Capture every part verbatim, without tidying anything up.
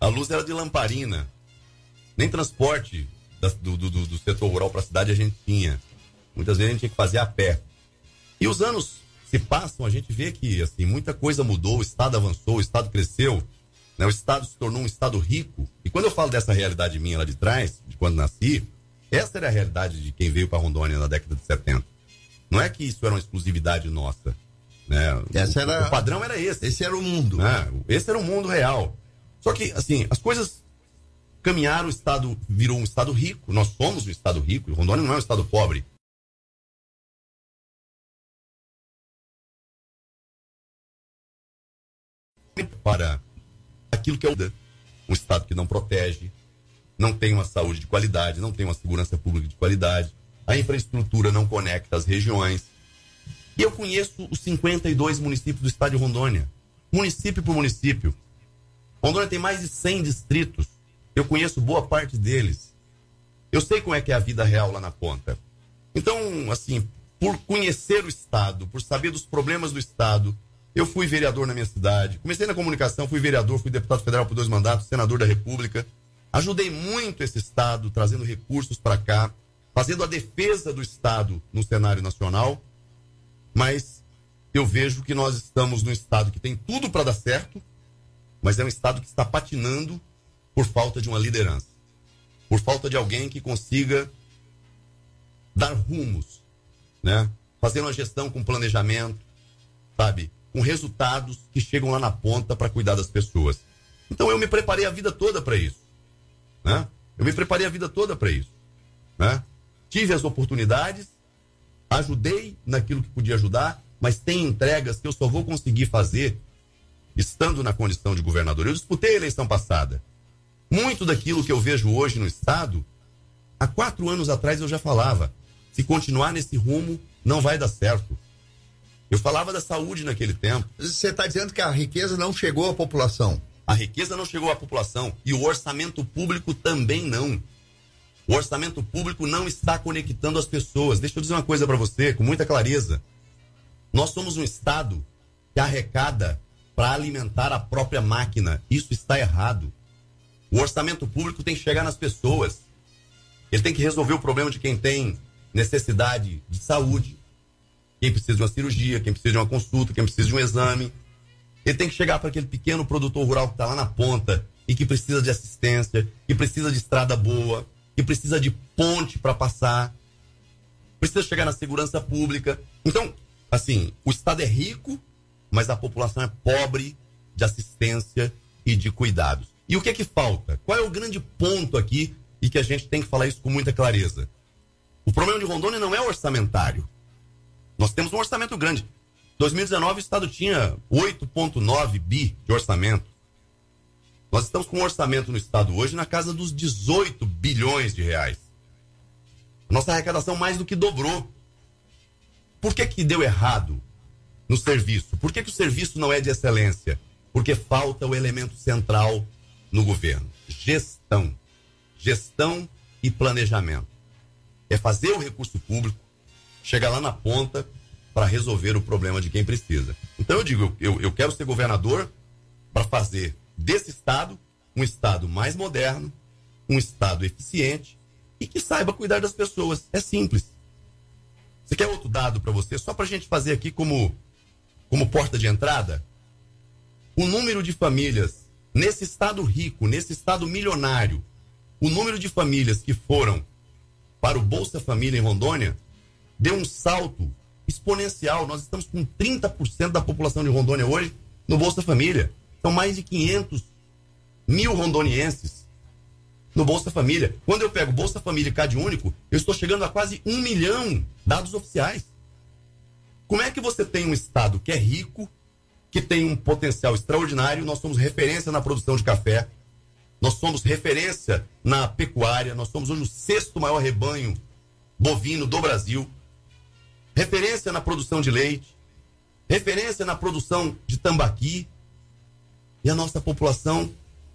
A luz era de lamparina. Nem transporte da, do, do, do setor rural para a cidade a gente tinha. Muitas vezes a gente tinha que fazer a pé. E os anos se passam, a gente vê que assim, muita coisa mudou, o Estado avançou, o Estado cresceu, né? O Estado se tornou um Estado rico. E quando eu falo dessa realidade minha lá de trás, de quando nasci, essa era a realidade de quem veio para Rondônia na década de setenta. Não é que isso era uma exclusividade nossa. Né? Essa o, era, o padrão era esse. Esse era o mundo. Né? Esse era o mundo real. Só que, assim, as coisas caminharam, o Estado virou um Estado rico. Nós somos um Estado rico. E Rondônia não é um Estado pobre. Para aquilo que é um Estado que não protege, não tem uma saúde de qualidade, não tem uma segurança pública de qualidade, a infraestrutura não conecta as regiões. E eu conheço os cinquenta e dois municípios do estado de Rondônia, município por município. Rondônia tem mais de cem distritos, eu conheço boa parte deles. Eu sei como é que é a vida real lá na ponta. Então, assim, por conhecer o estado, por saber dos problemas do estado, eu fui vereador na minha cidade, comecei na comunicação, fui vereador, fui deputado federal por dois mandatos, senador da República. Ajudei muito esse estado, trazendo recursos para cá, fazendo a defesa do estado no cenário nacional. Mas eu vejo que nós estamos num estado que tem tudo para dar certo, mas é um estado que está patinando por falta de uma liderança, por falta de alguém que consiga dar rumos, né? Fazer uma gestão com planejamento, sabe? Com resultados que chegam lá na ponta para cuidar das pessoas. Então eu me preparei a vida toda para isso, né? Eu me preparei a vida toda para isso, né? Tive as oportunidades, ajudei naquilo que podia ajudar, mas tem entregas que eu só vou conseguir fazer estando na condição de governador. Eu disputei a eleição passada. Muito daquilo que eu vejo hoje no estado, há quatro anos atrás eu já falava. Se continuar nesse rumo, não vai dar certo. Eu falava da saúde naquele tempo. Você está dizendo que a riqueza não chegou à população? A riqueza não chegou à população e o orçamento público também não. O orçamento público não está conectando as pessoas. Deixa eu dizer uma coisa para você, com muita clareza. Nós somos um estado que arrecada para alimentar a própria máquina. Isso está errado. O orçamento público tem que chegar nas pessoas. Ele tem que resolver o problema de quem tem necessidade de saúde, quem precisa de uma cirurgia, quem precisa de uma consulta, quem precisa de um exame. Ele tem que chegar para aquele pequeno produtor rural que está lá na ponta e que precisa de assistência, que precisa de estrada boa, que precisa de ponte para passar, precisa chegar na segurança pública. Então, assim, o estado é rico, mas a população é pobre de assistência e de cuidados. E o que é que falta? Qual é o grande ponto aqui e que a gente tem que falar isso com muita clareza? O problema de Rondônia não é orçamentário. Nós temos um orçamento grande. Em dois mil e dezenove, o estado tinha oito vírgula nove bi de orçamento. Nós estamos com um orçamento no estado hoje na casa dos dezoito bilhões de reais. A nossa arrecadação mais do que dobrou. Por que que deu errado no serviço? Por que que o serviço não é de excelência? Porque falta o elemento central no governo. Gestão. Gestão e planejamento. É fazer o recurso público chegar lá na ponta para resolver o problema de quem precisa. Então eu digo, eu, eu quero ser governador para fazer desse estado um estado mais moderno, um estado eficiente e que saiba cuidar das pessoas. É simples. Você quer outro dado para você? Só para a gente fazer aqui como, como porta de entrada? O número de famílias nesse estado rico, nesse estado milionário, o número de famílias que foram para o Bolsa Família em Rondônia deu um salto exponencial. Nós estamos com trinta por cento da população de Rondônia hoje no Bolsa Família. São mais de quinhentos mil rondonienses no Bolsa Família. Quando eu pego Bolsa Família e Cade Único, eu estou chegando a quase um milhão, dados oficiais. Como é que você tem um estado que é rico, que tem um potencial extraordinário? Nós somos referência na produção de café, nós somos referência na pecuária, nós somos hoje o sexto maior rebanho bovino do Brasil, referência na produção de leite, referência na produção de tambaqui, e a nossa população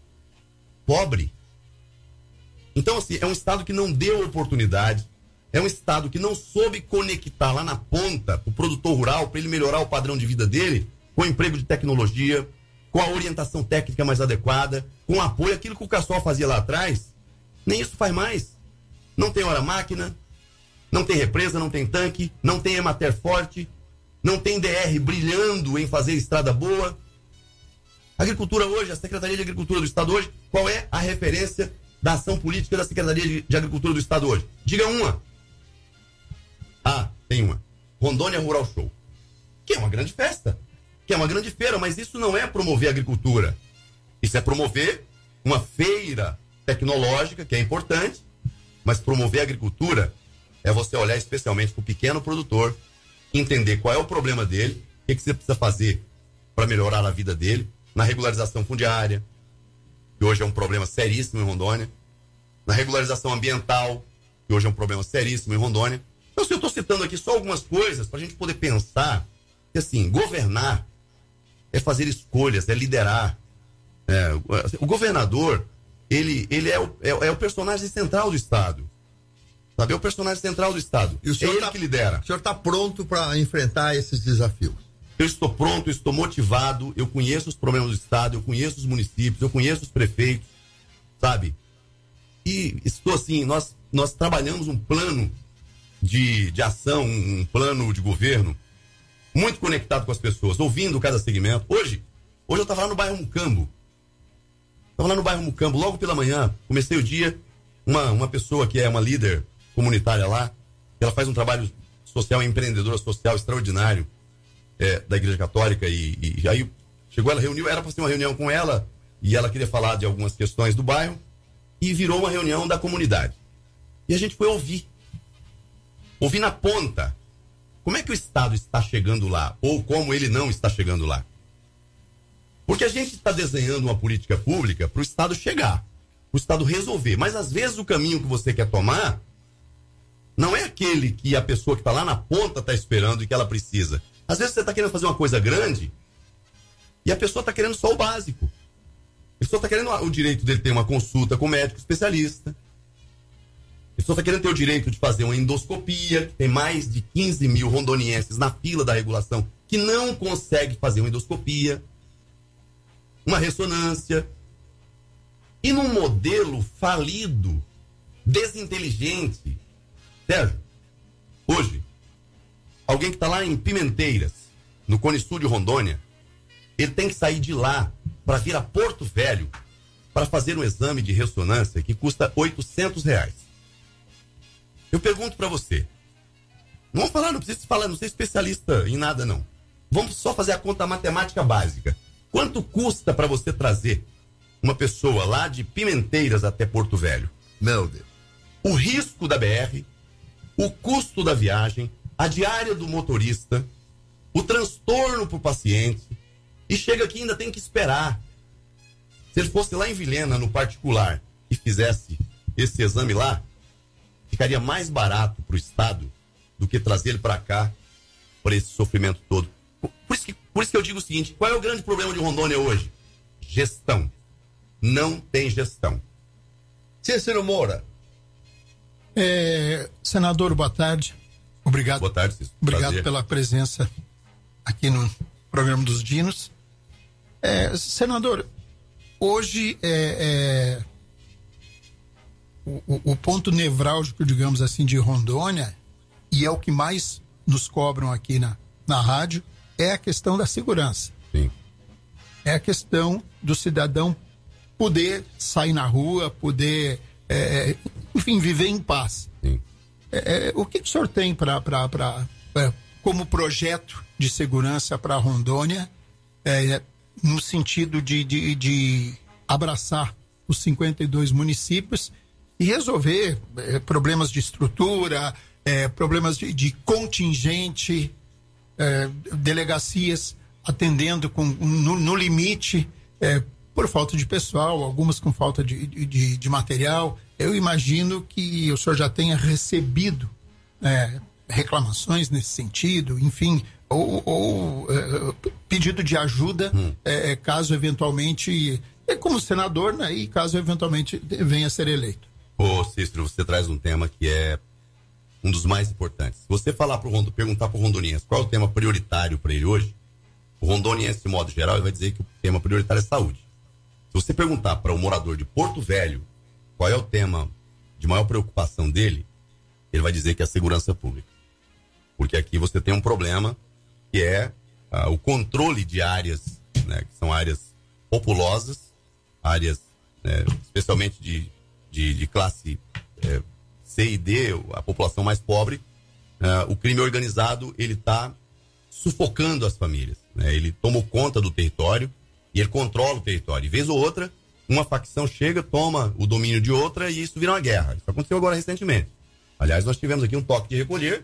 pobre. Então, assim, é um estado que não deu oportunidade, é um estado que não soube conectar lá na ponta o produtor rural para ele melhorar o padrão de vida dele com emprego de tecnologia, com a orientação técnica mais adequada, com apoio, aquilo que o Cassol fazia lá atrás, nem isso faz mais. Não tem hora-máquina, não tem represa, não tem tanque, não tem Emater forte, não tem D R brilhando em fazer estrada boa. A agricultura hoje, a Secretaria de Agricultura do Estado hoje, qual é a referência da ação política da Secretaria de, de Agricultura do Estado hoje? Diga uma. Ah, tem uma. Rondônia Rural Show. Que é uma grande festa, que é uma grande feira, mas isso não é promover a agricultura. Isso é promover uma feira tecnológica, que é importante, mas promover a agricultura é você olhar especialmente para o pequeno produtor, entender qual é o problema dele, o que, que você precisa fazer para melhorar a vida dele, na regularização fundiária, que hoje é um problema seríssimo em Rondônia, na regularização ambiental, que hoje é um problema seríssimo em Rondônia. Então, se eu estou citando aqui só algumas coisas para a gente poder pensar que, assim, governar é fazer escolhas, é liderar. É, o governador, ele, ele é, o, é, é o personagem central do Estado. Sabe? É o personagem central do Estado. E o senhor é ele tá, que lidera. O senhor está pronto para enfrentar esses desafios? Eu estou pronto, eu estou motivado, eu conheço os problemas do Estado, eu conheço os municípios, eu conheço os prefeitos, sabe? E estou assim, nós, nós trabalhamos um plano de, de ação, um plano de governo muito conectado com as pessoas, ouvindo cada segmento. Hoje, hoje eu estava lá no bairro Mucambo. Estava lá no bairro Mucambo, logo pela manhã, comecei o dia, uma, uma pessoa que é uma líder comunitária lá, ela faz um trabalho social, empreendedora social extraordinário, é, da Igreja Católica, e, e, e aí chegou, ela reuniu, era para ser uma reunião com ela, e ela queria falar de algumas questões do bairro, e virou uma reunião da comunidade. E a gente foi ouvir. Ouvir na ponta. Como é que o Estado está chegando lá? Ou como ele não está chegando lá? Porque a gente está desenhando uma política pública para o Estado chegar, para o Estado resolver. Mas às vezes o caminho que você quer tomar não é aquele que a pessoa que está lá na ponta está esperando e que ela precisa. Às vezes você está querendo fazer uma coisa grande e a pessoa está querendo só o básico. A pessoa está querendo o direito dele ter uma consulta com um médico especialista. A pessoa está querendo ter o direito de fazer uma endoscopia, que tem mais de quinze mil rondonienses na fila da regulação que não consegue fazer uma endoscopia, uma ressonância. E num modelo falido, desinteligente. Sérgio, hoje, alguém que está lá em Pimenteiras, no Cone Sul de Rondônia, ele tem que sair de lá para vir a Porto Velho para fazer um exame de ressonância que custa oitocentos reais. Eu pergunto para você, não vamos falar, não precisa falar, não ser especialista em nada não. Vamos só fazer a conta matemática básica. Quanto custa para você trazer uma pessoa lá de Pimenteiras até Porto Velho? Meu Deus. O risco da B R, o custo da viagem, a diária do motorista, o transtorno para o paciente, e chega aqui e ainda tem que esperar. Se ele fosse lá em Vilhena, no particular, e fizesse esse exame lá, ficaria mais barato para o Estado do que trazer ele para cá, para esse sofrimento todo. Por isso, que, por isso que eu digo o seguinte, qual é o grande problema de Rondônia hoje? Gestão. Não tem gestão. Cícero Moura. É, senador, boa tarde. Obrigado. Boa tarde, Cícero. Obrigado Prazer. Pela presença aqui no programa dos Dinos. É, senador, hoje é, é, o, o ponto nevrálgico, digamos assim, de Rondônia, e é o que mais nos cobram aqui na, na rádio, é a questão da segurança. Sim. É a questão do cidadão poder sair na rua, poder, é, enfim, viver em paz. Sim. É, o que o senhor tem para é, como projeto de segurança para Rondônia, é, no sentido de, de, de abraçar os cinquenta e dois municípios e resolver é, problemas de estrutura, é, problemas de, de contingente, é, delegacias atendendo com, no, no limite, é, por falta de pessoal, algumas com falta de, de, de material. Eu imagino que o senhor já tenha recebido é, reclamações nesse sentido, enfim, ou, ou é, pedido de ajuda, hum. é, caso eventualmente, é, como senador, né, e caso eventualmente venha a ser eleito. Ô Cícero, você traz um tema que é um dos mais importantes. Se você falar pro Rondo, perguntar para o rondoniense qual é o tema prioritário para ele hoje, O rondoniense, de modo geral, ele vai dizer que o tema prioritário é saúde. Se você perguntar para o morador de Porto Velho qual é o tema de maior preocupação dele, ele vai dizer que é a segurança pública. Porque aqui você tem um problema que é ah, o controle de áreas, né, que são áreas populosas, áreas né, especialmente de, de, de classe é, C e D, a população mais pobre. Ah, o crime organizado, ele está sufocando as famílias. Né? Ele tomou conta do território e ele controla o território. E vez ou outra, uma facção chega, toma o domínio de outra e isso vira uma guerra. Isso aconteceu agora recentemente. Aliás, nós tivemos aqui um toque de recolher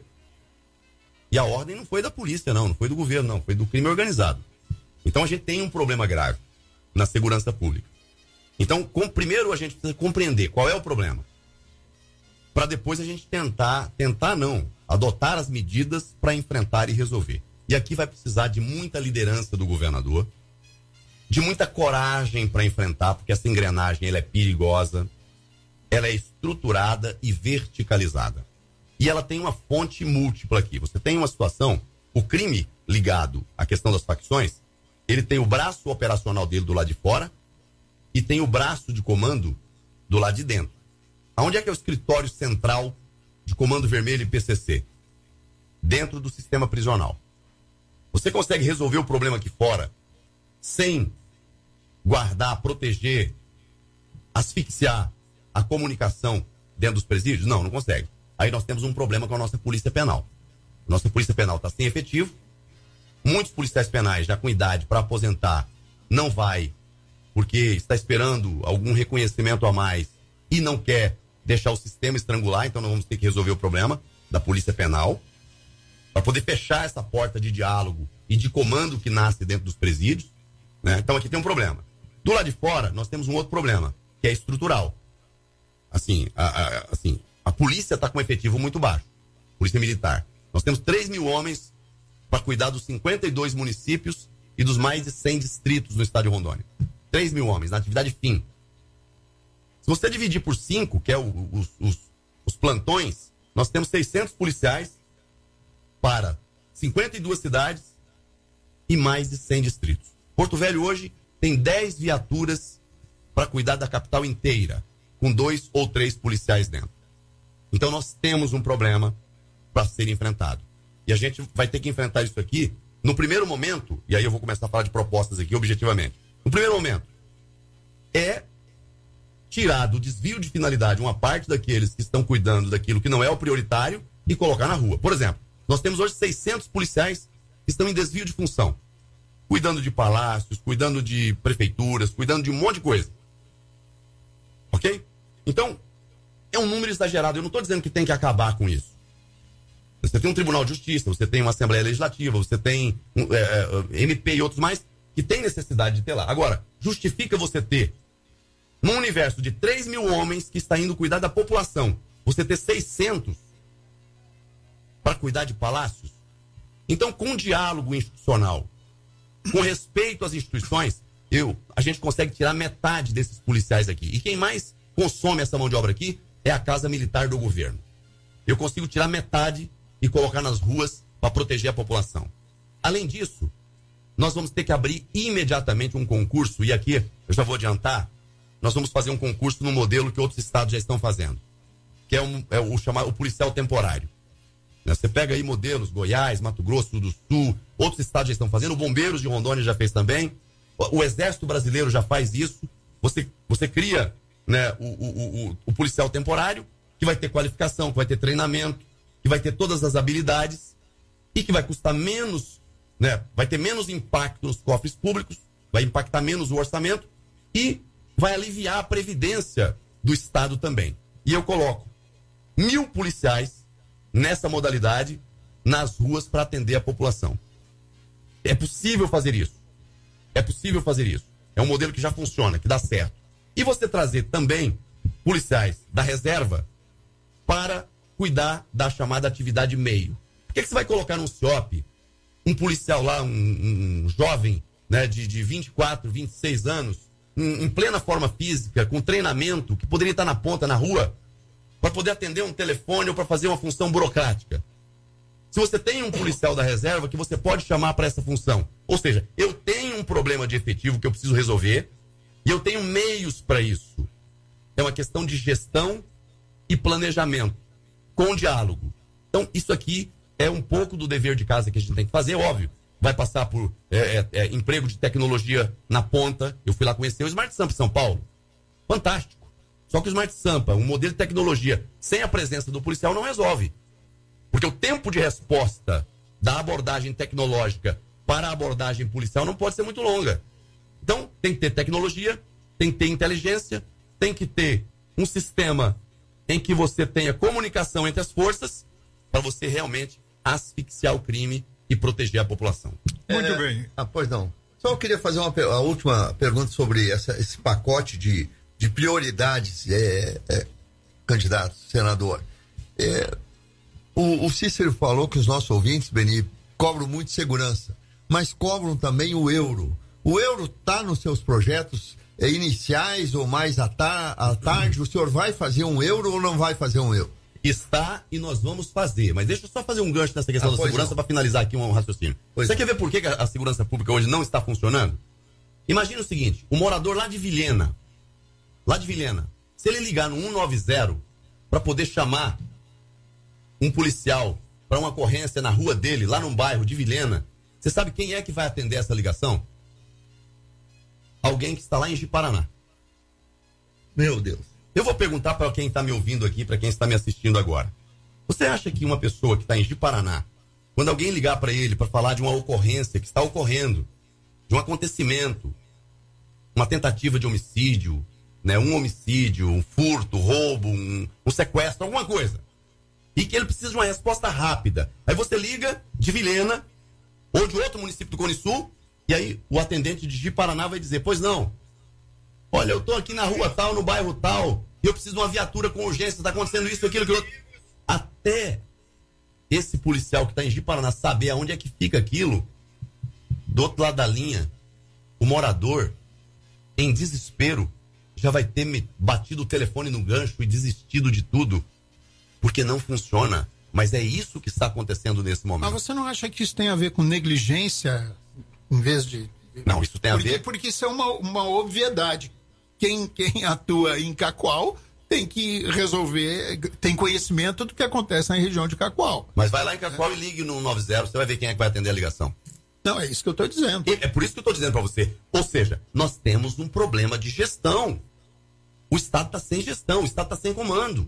e a ordem não foi da polícia, não, não foi do governo, não, foi do crime organizado. Então a gente tem um problema grave na segurança pública. Então, com, primeiro a gente precisa compreender qual é o problema, para depois a gente tentar, tentar não, adotar as medidas para enfrentar e resolver. E aqui vai precisar de muita liderança do governador, de muita coragem para enfrentar, porque essa engrenagem ela é perigosa, ela é estruturada e verticalizada. E ela tem uma fonte múltipla aqui. Você tem uma situação, o crime ligado à questão das facções, ele tem o braço operacional dele do lado de fora e tem o braço de comando do lado de dentro. Aonde é que é o escritório central de Comando Vermelho e P C C? Dentro do sistema prisional. Você consegue resolver o problema aqui fora sem guardar, proteger, asfixiar a comunicação dentro dos presídios? Não, não consegue. Aí nós temos um problema com a nossa polícia penal. Nossa polícia penal está sem efetivo. Muitos policiais penais já com idade para aposentar não vai, porque está esperando algum reconhecimento a mais e não quer deixar o sistema estrangular. Então nós vamos ter que resolver o problema da polícia penal para poder fechar essa porta de diálogo e de comando que nasce dentro dos presídios. Né? Então aqui tem um problema. Do lado de fora, nós temos um outro problema, que é estrutural. Assim, a, a, assim, a polícia está com um efetivo muito baixo, polícia militar. Nós temos três mil homens para cuidar dos cinquenta e dois municípios e dos mais de cem distritos no estado de Rondônia. três mil homens, na atividade fim. Se você dividir por cinco, que é o, os, os, os plantões, nós temos seiscentos policiais para cinquenta e duas cidades e mais de cem distritos. Porto Velho hoje tem dez viaturas para cuidar da capital inteira, com dois ou três policiais dentro. Então nós temos um problema para ser enfrentado. E a gente vai ter que enfrentar isso aqui no primeiro momento, e aí eu vou começar a falar de propostas aqui objetivamente. No primeiro momento, é tirar do desvio de finalidade uma parte daqueles que estão cuidando daquilo que não é o prioritário e colocar na rua. Por exemplo, nós temos hoje seiscentos policiais que estão em desvio de função, cuidando de palácios, cuidando de prefeituras, cuidando de um monte de coisa. Ok? Então, é um número exagerado. Eu não estou dizendo que tem que acabar com isso. Você tem um Tribunal de Justiça, você tem uma Assembleia Legislativa, você tem um, é, M P e outros mais que tem necessidade de ter lá. Agora, justifica você ter, num universo de três mil homens que está indo cuidar da população, você ter seiscentos para cuidar de palácios? Então, com diálogo institucional, com respeito às instituições, eu, a gente consegue tirar metade desses policiais aqui. E quem mais consome essa mão de obra aqui é a Casa Militar do governo. Eu consigo tirar metade e colocar nas ruas para proteger a população. Além disso, nós vamos ter que abrir imediatamente um concurso, e aqui eu já vou adiantar, nós vamos fazer um concurso no modelo que outros estados já estão fazendo, que é, um, é o chamado o policial temporário. Você pega aí modelos, Goiás, Mato Grosso do Sul, outros estados já estão fazendo, o Bombeiros de Rondônia já fez também, o, o Exército Brasileiro já faz isso. Você, você cria, né, o, o, o, o policial temporário, que vai ter qualificação, que vai ter treinamento, que vai ter todas as habilidades e que vai custar menos, né, vai ter menos impacto nos cofres públicos, vai impactar menos o orçamento e vai aliviar a previdência do Estado também. E eu coloco mil policiais nessa modalidade nas ruas para atender a população. É possível fazer isso. É possível fazer isso. É um modelo que já funciona, que dá certo. E você trazer também policiais da reserva para cuidar da chamada atividade meio. Por que, que você vai colocar num C I O P um policial lá, um, um jovem, né, de, de vinte e quatro, vinte e seis anos, em, em plena forma física, com treinamento, que poderia estar na ponta, na rua, para poder atender um telefone ou para fazer uma função burocrática? Se você tem um policial da reserva que você pode chamar para essa função. Ou seja, eu tenho um problema de efetivo que eu preciso resolver e eu tenho meios para isso. É uma questão de gestão e planejamento, com diálogo. Então, isso aqui é um pouco do dever de casa que a gente tem que fazer, óbvio. Vai passar por é, é, é, emprego de tecnologia na ponta. Eu fui lá conhecer o Smart Sampa em São Paulo. Fantástico. Só que o Smart Sampa, um modelo de tecnologia sem a presença do policial, não resolve. Porque o tempo de resposta da abordagem tecnológica para a abordagem policial não pode ser muito longa. Então, tem que ter tecnologia, tem que ter inteligência, tem que ter um sistema em que você tenha comunicação entre as forças para você realmente asfixiar o crime e proteger a população. Muito é, bem. Ah, pois não. Só eu queria fazer uma, a última pergunta sobre essa, esse pacote de, de prioridades, é, é, candidato, senador. É, o, o Cícero falou que os nossos ouvintes, Beni, cobram muito segurança, mas cobram também o euro. O euro está nos seus projetos é, iniciais ou mais à, tar à tarde? O senhor vai fazer um euro ou não vai fazer um euro? Está e nós vamos fazer. Mas deixa eu só fazer um gancho nessa questão ah, da segurança para finalizar aqui um raciocínio. Pois Você é. quer ver por que a segurança pública hoje não está funcionando? Imagina o seguinte, o morador lá de Vilhena, lá de Vilhena, se ele ligar no um nove zero para poder chamar um policial para uma ocorrência na rua dele, lá num bairro de Vilhena, você sabe quem é que vai atender essa ligação? Alguém que está lá em Ji-Paraná. Meu Deus. Eu vou perguntar para quem está me ouvindo aqui, para quem está me assistindo agora. Você acha que uma pessoa que está em Ji-Paraná, quando alguém ligar para ele para falar de uma ocorrência que está ocorrendo, de um acontecimento, uma tentativa de homicídio, né, um homicídio, um furto, roubo, um, um sequestro, alguma coisa, e que ele precisa de uma resposta rápida. Aí você liga de Vilhena ou de outro município do Cone Sul, e aí o atendente de Ji-Paraná vai dizer, pois não, olha, eu tô aqui na rua tal, no bairro tal, e eu preciso de uma viatura com urgência, tá acontecendo isso, aquilo, aquilo outro. Até esse policial que tá em Ji-Paraná saber aonde é que fica aquilo, do outro lado da linha, o morador, em desespero, já vai ter batido o telefone no gancho e desistido de tudo, porque não funciona. Mas é isso que está acontecendo nesse momento. Mas você não acha que isso tem a ver com negligência, em vez de... Não, isso tem porque, a ver... Porque isso é uma, uma obviedade. Quem, quem atua em Cacoal tem que resolver, tem conhecimento do que acontece na região de Cacoal. Mas vai lá em Cacoal é. e ligue no um nove zero, você vai ver quem é que vai atender a ligação. Não, é isso que eu estou dizendo. É por isso que eu estou dizendo para você. Ou seja, nós temos um problema de gestão. O Estado está sem gestão, o Estado está sem comando.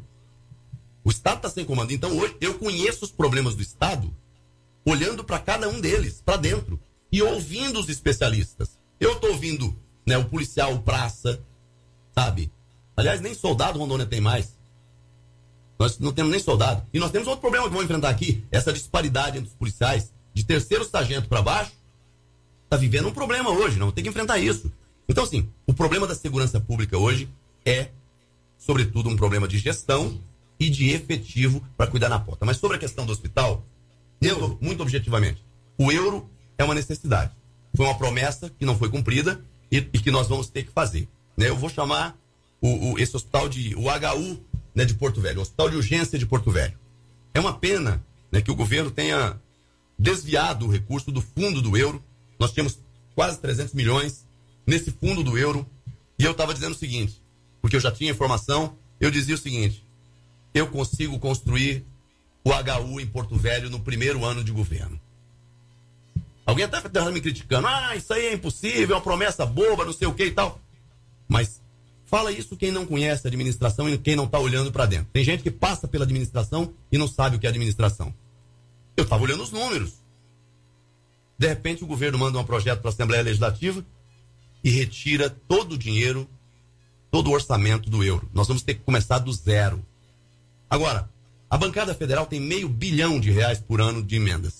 O Estado está sem comando. Então hoje eu conheço os problemas do Estado olhando para cada um deles, para dentro, e ouvindo os especialistas. Eu estou ouvindo, né, o policial, o praça, sabe? Aliás, nem soldado Rondônia tem mais. Nós não temos nem soldado. E nós temos outro problema que vamos enfrentar aqui, essa disparidade entre os policiais, de terceiro sargento para baixo, está vivendo um problema hoje, não tem que enfrentar isso. Então, assim, o problema da segurança pública hoje é, sobretudo, um problema de gestão e de efetivo para cuidar na porta. Mas sobre a questão do hospital, muito, muito objetivamente, o euro é uma necessidade. Foi uma promessa que não foi cumprida e, e que nós vamos ter que fazer. Né? Eu vou chamar o, o, esse hospital de o H U, né, de Porto Velho, o Hospital de Urgência de Porto Velho. É uma pena, né, que o governo tenha desviado o recurso do fundo do euro. Nós tínhamos quase trezentos milhões nesse fundo do euro. E eu estava dizendo o seguinte, porque eu já tinha informação, eu dizia o seguinte: eu consigo construir o H U em Porto Velho no primeiro ano de governo. Alguém até estava me criticando, ah, isso aí é impossível, é uma promessa boba, não sei o que e tal. Mas fala isso quem não conhece a administração e quem não está olhando para dentro. Tem gente que passa pela administração e não sabe o que é administração. Eu estava olhando os números. De repente o governo manda um projeto para a Assembleia Legislativa e retira todo o dinheiro, todo o orçamento do euro. Nós vamos ter que começar do zero. Agora, a bancada federal tem meio bilhão de reais por ano de emendas.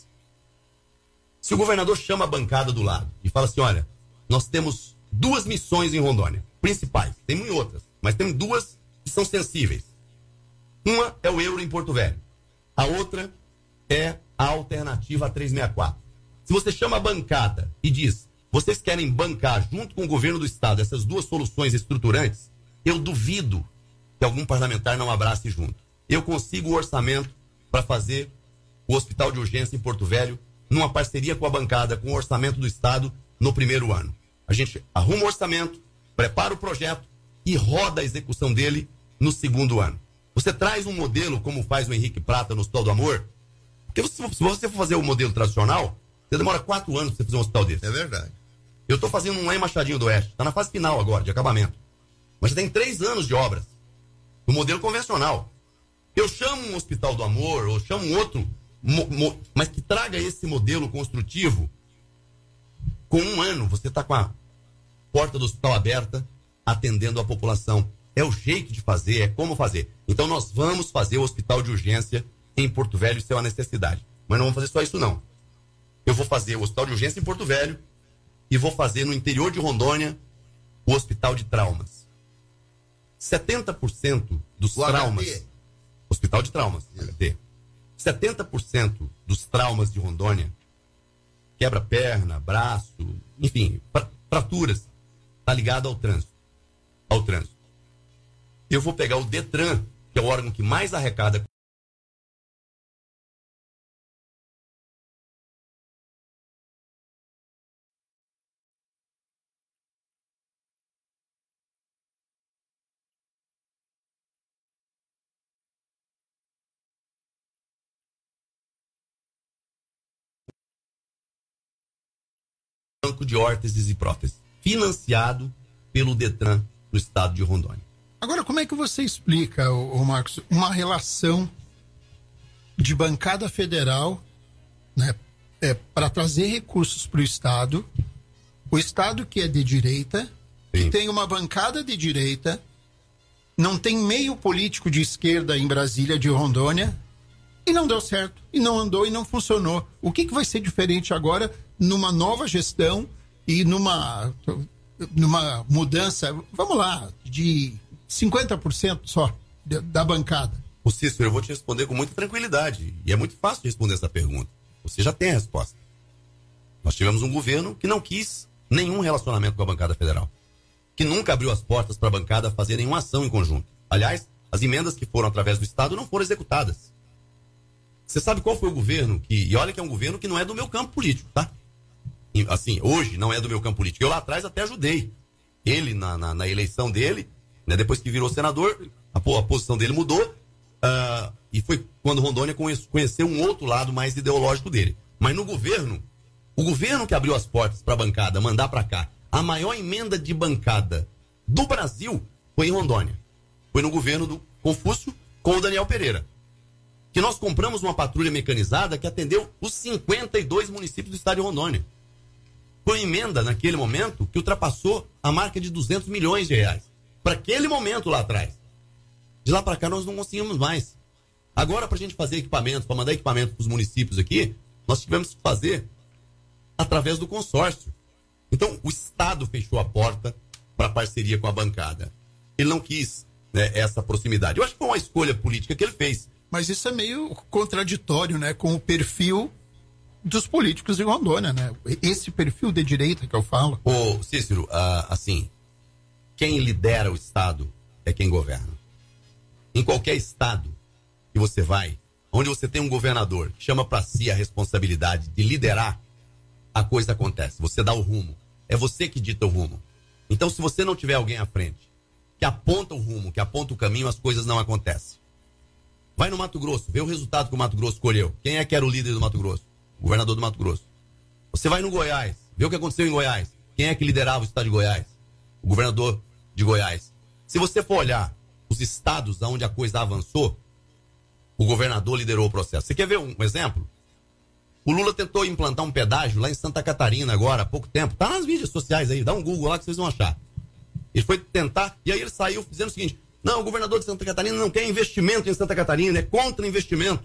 Se o governador chama a bancada do lado e fala assim, olha, nós temos duas missões em Rondônia, principais, tem muitas outras, mas tem duas que são sensíveis. Uma é o euro em Porto Velho. A outra é a alternativa a trezentos e sessenta e quatro. Se você chama a bancada e diz, vocês querem bancar junto com o governo do estado essas duas soluções estruturantes, eu duvido que algum parlamentar não abrace junto. Eu consigo o orçamento para fazer o Hospital de Urgência em Porto Velho, numa parceria com a bancada, com o orçamento do Estado, no primeiro ano. A gente arruma o orçamento, prepara o projeto e roda a execução dele no segundo ano. Você traz um modelo, como faz o Henrique Prata no Hospital do Amor, porque se você for fazer o modelo tradicional, você demora quatro anos para você fazer um hospital desse. É verdade. Eu estou fazendo um lá em Machadinho do Oeste, está na fase final agora, de acabamento. Mas já tem três anos de obras, no modelo convencional. Eu chamo um Hospital do Amor, ou chamo um outro, mo, mo, mas que traga esse modelo construtivo. Com um ano, você está com a porta do hospital aberta, atendendo a população. É o jeito de fazer, é como fazer. Então nós vamos fazer o hospital de urgência em Porto Velho, isso é uma necessidade. Mas não vamos fazer só isso, não. Eu vou fazer o hospital de urgência em Porto Velho e vou fazer no interior de Rondônia o hospital de traumas. setenta por cento dos o traumas... H T. Hospital de traumas, H T. setenta por cento dos traumas de Rondônia, quebra-perna, braço, enfim, fraturas, está ligado ao trânsito. Ao trânsito. Eu vou pegar o Detran, que é o órgão que mais arrecada banco de órteses e próteses, financiado pelo Detran do estado de Rondônia. Agora, como é que você explica, ô, ô Marcos, uma relação de bancada federal, né, é, para trazer recursos para o Estado, o Estado que é de direita, Sim. que tem uma bancada de direita, não tem meio político de esquerda em Brasília, de Rondônia, e não deu certo, e não andou, e não funcionou. O que, que vai ser diferente agora numa nova gestão e numa, numa mudança, vamos lá, de cinquenta por cento só da bancada? O Cícero, eu vou te responder com muita tranquilidade. E é muito fácil de responder essa pergunta. Você já tem a resposta. Nós tivemos um governo que não quis nenhum relacionamento com a bancada federal. Que nunca abriu as portas para a bancada fazer nenhuma ação em conjunto. Aliás, as emendas que foram através do Estado não foram executadas. Você sabe qual foi o governo que... E olha que é um governo que não é do meu campo político, tá? Assim, hoje não é do meu campo político. Eu lá atrás até ajudei. Ele, na, na, na eleição dele, né, depois que virou senador, a, a posição dele mudou. Uh, e foi quando Rondônia conhece, conheceu um outro lado mais ideológico dele. Mas no governo, o governo que abriu as portas para a bancada mandar para cá a maior emenda de bancada do Brasil foi em Rondônia. Foi no governo do Confúcio com o Daniel Pereira. Que nós compramos uma patrulha mecanizada que atendeu os cinquenta e dois municípios do estado de Rondônia. Foi uma emenda, naquele momento, que ultrapassou a marca de duzentos milhões de reais. Para aquele momento lá atrás. De lá para cá nós não conseguimos mais. Agora, para a gente fazer equipamentos, para mandar equipamentos para os municípios aqui, nós tivemos que fazer através do consórcio. Então, o Estado fechou a porta para a parceria com a bancada. Ele não quis, né, essa proximidade. Eu acho que foi uma escolha política que ele fez. Mas isso é meio contraditório, né, com o perfil dos políticos de Rondônia, né? Esse perfil de direita que eu falo. Ô, Cícero, ah, assim, quem lidera o Estado é quem governa. Em qualquer estado que você vai, onde você tem um governador que chama para si a responsabilidade de liderar, a coisa acontece. Você dá o rumo. É você que dita o rumo. Então, se você não tiver alguém à frente que aponta o rumo, que aponta o caminho, as coisas não acontecem. Vai no Mato Grosso, vê o resultado que o Mato Grosso escolheu. Quem é que era o líder do Mato Grosso? O governador do Mato Grosso. Você vai no Goiás, vê o que aconteceu em Goiás. Quem é que liderava o estado de Goiás? O governador de Goiás. Se você for olhar os estados onde a coisa avançou, o governador liderou o processo. Você quer ver um exemplo? O Lula tentou implantar um pedágio lá em Santa Catarina agora, há pouco tempo. Tá nas mídias sociais aí, dá um Google lá que vocês vão achar. Ele foi tentar, e aí ele saiu dizendo o seguinte: não, o governador de Santa Catarina não quer investimento em Santa Catarina, é contra investimento.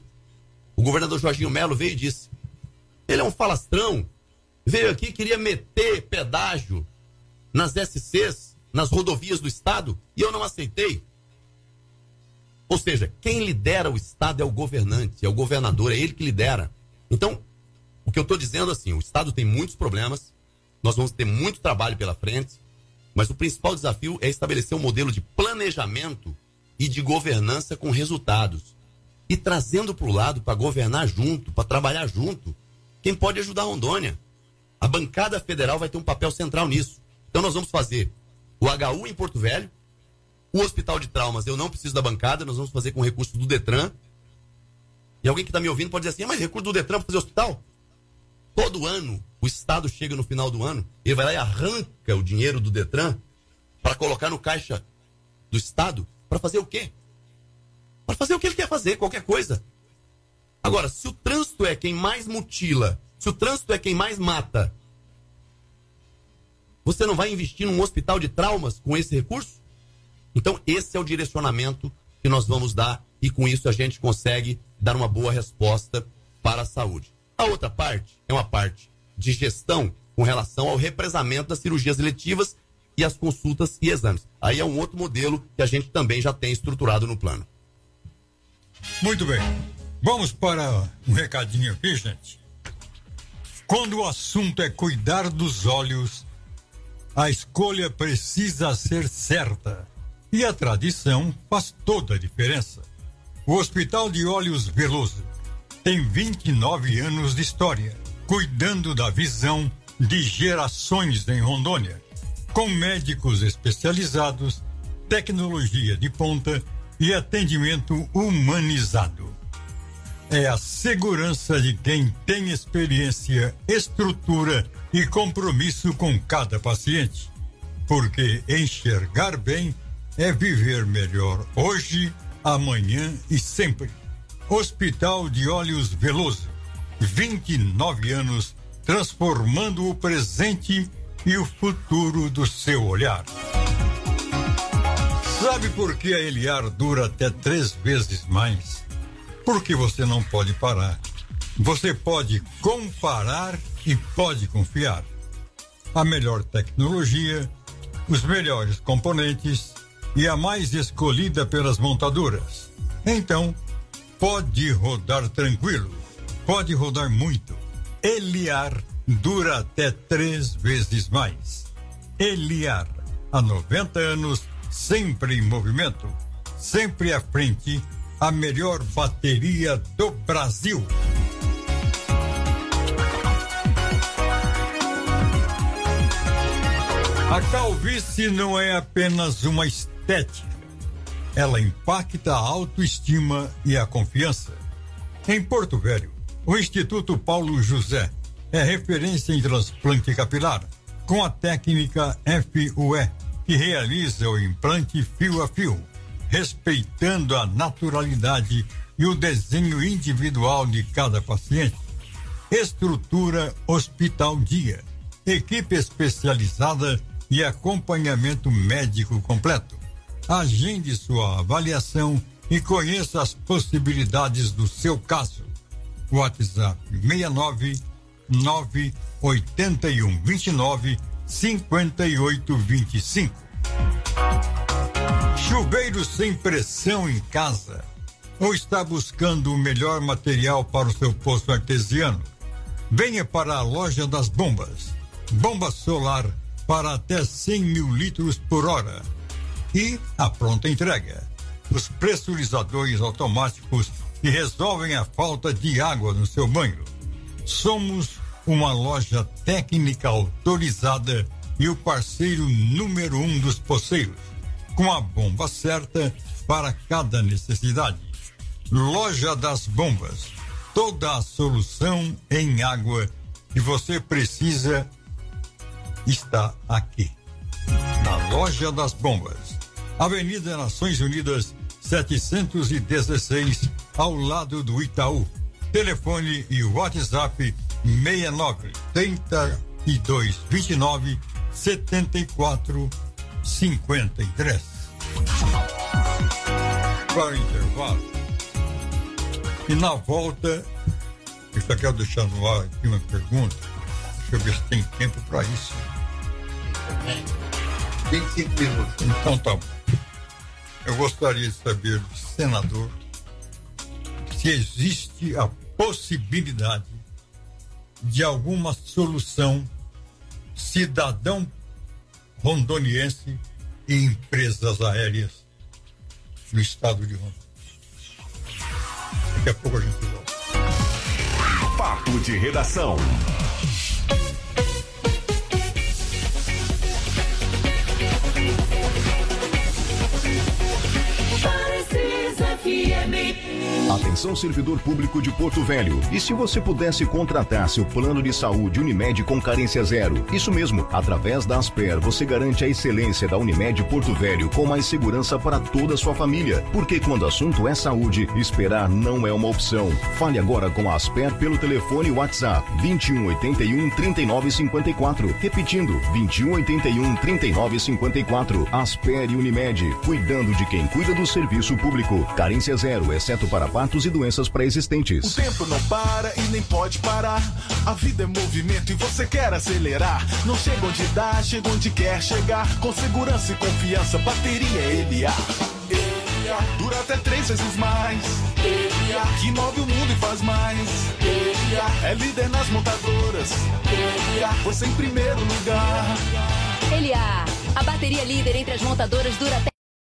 O governador Jorginho Melo veio e disse: ele é um falastrão, veio aqui e queria meter pedágio nas S Cs, nas rodovias do estado, e eu não aceitei. Ou seja, quem lidera o estado é o governante, é o governador, é ele que lidera. Então, o que eu estou dizendo assim, o estado tem muitos problemas, nós vamos ter muito trabalho pela frente, mas o principal desafio é estabelecer um modelo de planejamento e de governança com resultados. e trazendo para o lado, para governar junto, para trabalhar junto, quem pode ajudar Rondônia. A bancada federal vai ter um papel central nisso. Então nós vamos fazer o H U em Porto Velho, o Hospital de Traumas, eu não preciso da bancada, nós vamos fazer com recurso do Detran. E alguém que está me ouvindo pode dizer assim, ah, mas recurso do Detran para fazer hospital? Todo ano, o Estado chega no final do ano, ele vai lá e arranca o dinheiro do Detran para colocar no caixa do Estado, para fazer o quê? Para fazer o que ele quer fazer, qualquer coisa. Agora, se o trânsito é quem mais mutila, se o trânsito é quem mais mata, você não vai investir num hospital de traumas com esse recurso? Então, esse é o direcionamento que nós vamos dar e com isso a gente consegue dar uma boa resposta para a saúde. A outra parte é uma parte de gestão com relação ao represamento das cirurgias eletivas e as consultas e exames. Aí é um outro modelo que a gente também já tem estruturado no plano. Muito bem. Vamos para um recadinho aqui, gente. Quando o assunto é cuidar dos olhos, a escolha precisa ser certa. E a tradição faz toda a diferença. O Hospital de Olhos Veloso tem vinte e nove anos de história, cuidando da visão de gerações em Rondônia, com médicos especializados, tecnologia de ponta e atendimento humanizado. É a segurança de quem tem experiência, estrutura e compromisso com cada paciente. Porque enxergar bem é viver melhor hoje, amanhã e sempre. Hospital de Olhos Veloso, vinte e nove anos, transformando o presente e o futuro do seu olhar. Sabe por que a Eliar dura até três vezes mais? Porque você não pode parar. Você pode comparar e pode confiar. A melhor tecnologia, os melhores componentes e a mais escolhida pelas montadoras. Então, pode rodar tranquilo, pode rodar muito. Eliar dura até três vezes mais. Eliar, há noventa anos, sempre em movimento, sempre à frente, a melhor bateria do Brasil. A calvície não é apenas uma estética. Ela impacta a autoestima e a confiança. Em Porto Velho, o Instituto Paulo José é referência em transplante capilar, com a técnica F U E, que realiza o implante fio a fio, respeitando a naturalidade e o desenho individual de cada paciente. Estrutura Hospital Dia, equipe especializada e acompanhamento médico completo. Agende sua avaliação e conheça as possibilidades do seu caso. WhatsApp seis nove nove oito um dois nove cinco oito dois cinco. Chuveiro sem pressão em casa? Ou está buscando o melhor material para o seu poço artesiano? Venha para a Loja das Bombas. Bomba solar para até cem mil litros por hora. E a pronta entrega. Os pressurizadores automáticos que resolvem a falta de água no seu banho. Somos uma loja técnica autorizada e o parceiro número um dos poceiros, com a bomba certa para cada necessidade. Loja das Bombas. Toda a solução em água que você precisa está aqui. Na Loja das Bombas. Avenida Nações Unidas, setecentos e dezesseis, ao lado do Itaú. Telefone e WhatsApp seis nove, trinta e dois, vinte e nove, setenta e quatro, cinquenta e três. Para o intervalo. E na volta, eu só quero deixar no ar aqui uma pergunta. Deixa eu ver se tem tempo para isso. vinte e cinco minutos. Então tá bom. Eu gostaria de saber do senador se existe a possibilidade de alguma solução cidadão rondoniense e empresas aéreas no estado de Rondônia. Daqui a pouco a gente volta. Papo de Redação. Atenção, servidor público de Porto Velho. E se você pudesse contratar seu plano de saúde Unimed com carência zero? Isso mesmo, através da Asper, você garante a excelência da Unimed Porto Velho com mais segurança para toda a sua família. Porque quando o assunto é saúde, esperar não é uma opção. Fale agora com a Asper pelo telefone WhatsApp vinte e um, oitenta e um, trinta e nove, cinquenta e quatro. Repetindo, vinte e um, oitenta e um, trinta e nove, cinquenta e quatro. Asper e Unimed, cuidando de quem cuida do serviço público. Carência zero, exceto para partos e doenças pré-existentes. O tempo não para e nem pode parar. A vida é movimento e você quer acelerar. Não chega onde dá, chega onde quer chegar. Com segurança e confiança, bateria L A. L A dura até três vezes mais. L A que move o mundo e faz mais. L A é líder nas montadoras. L A você em primeiro lugar. L A, a bateria líder entre as montadoras dura até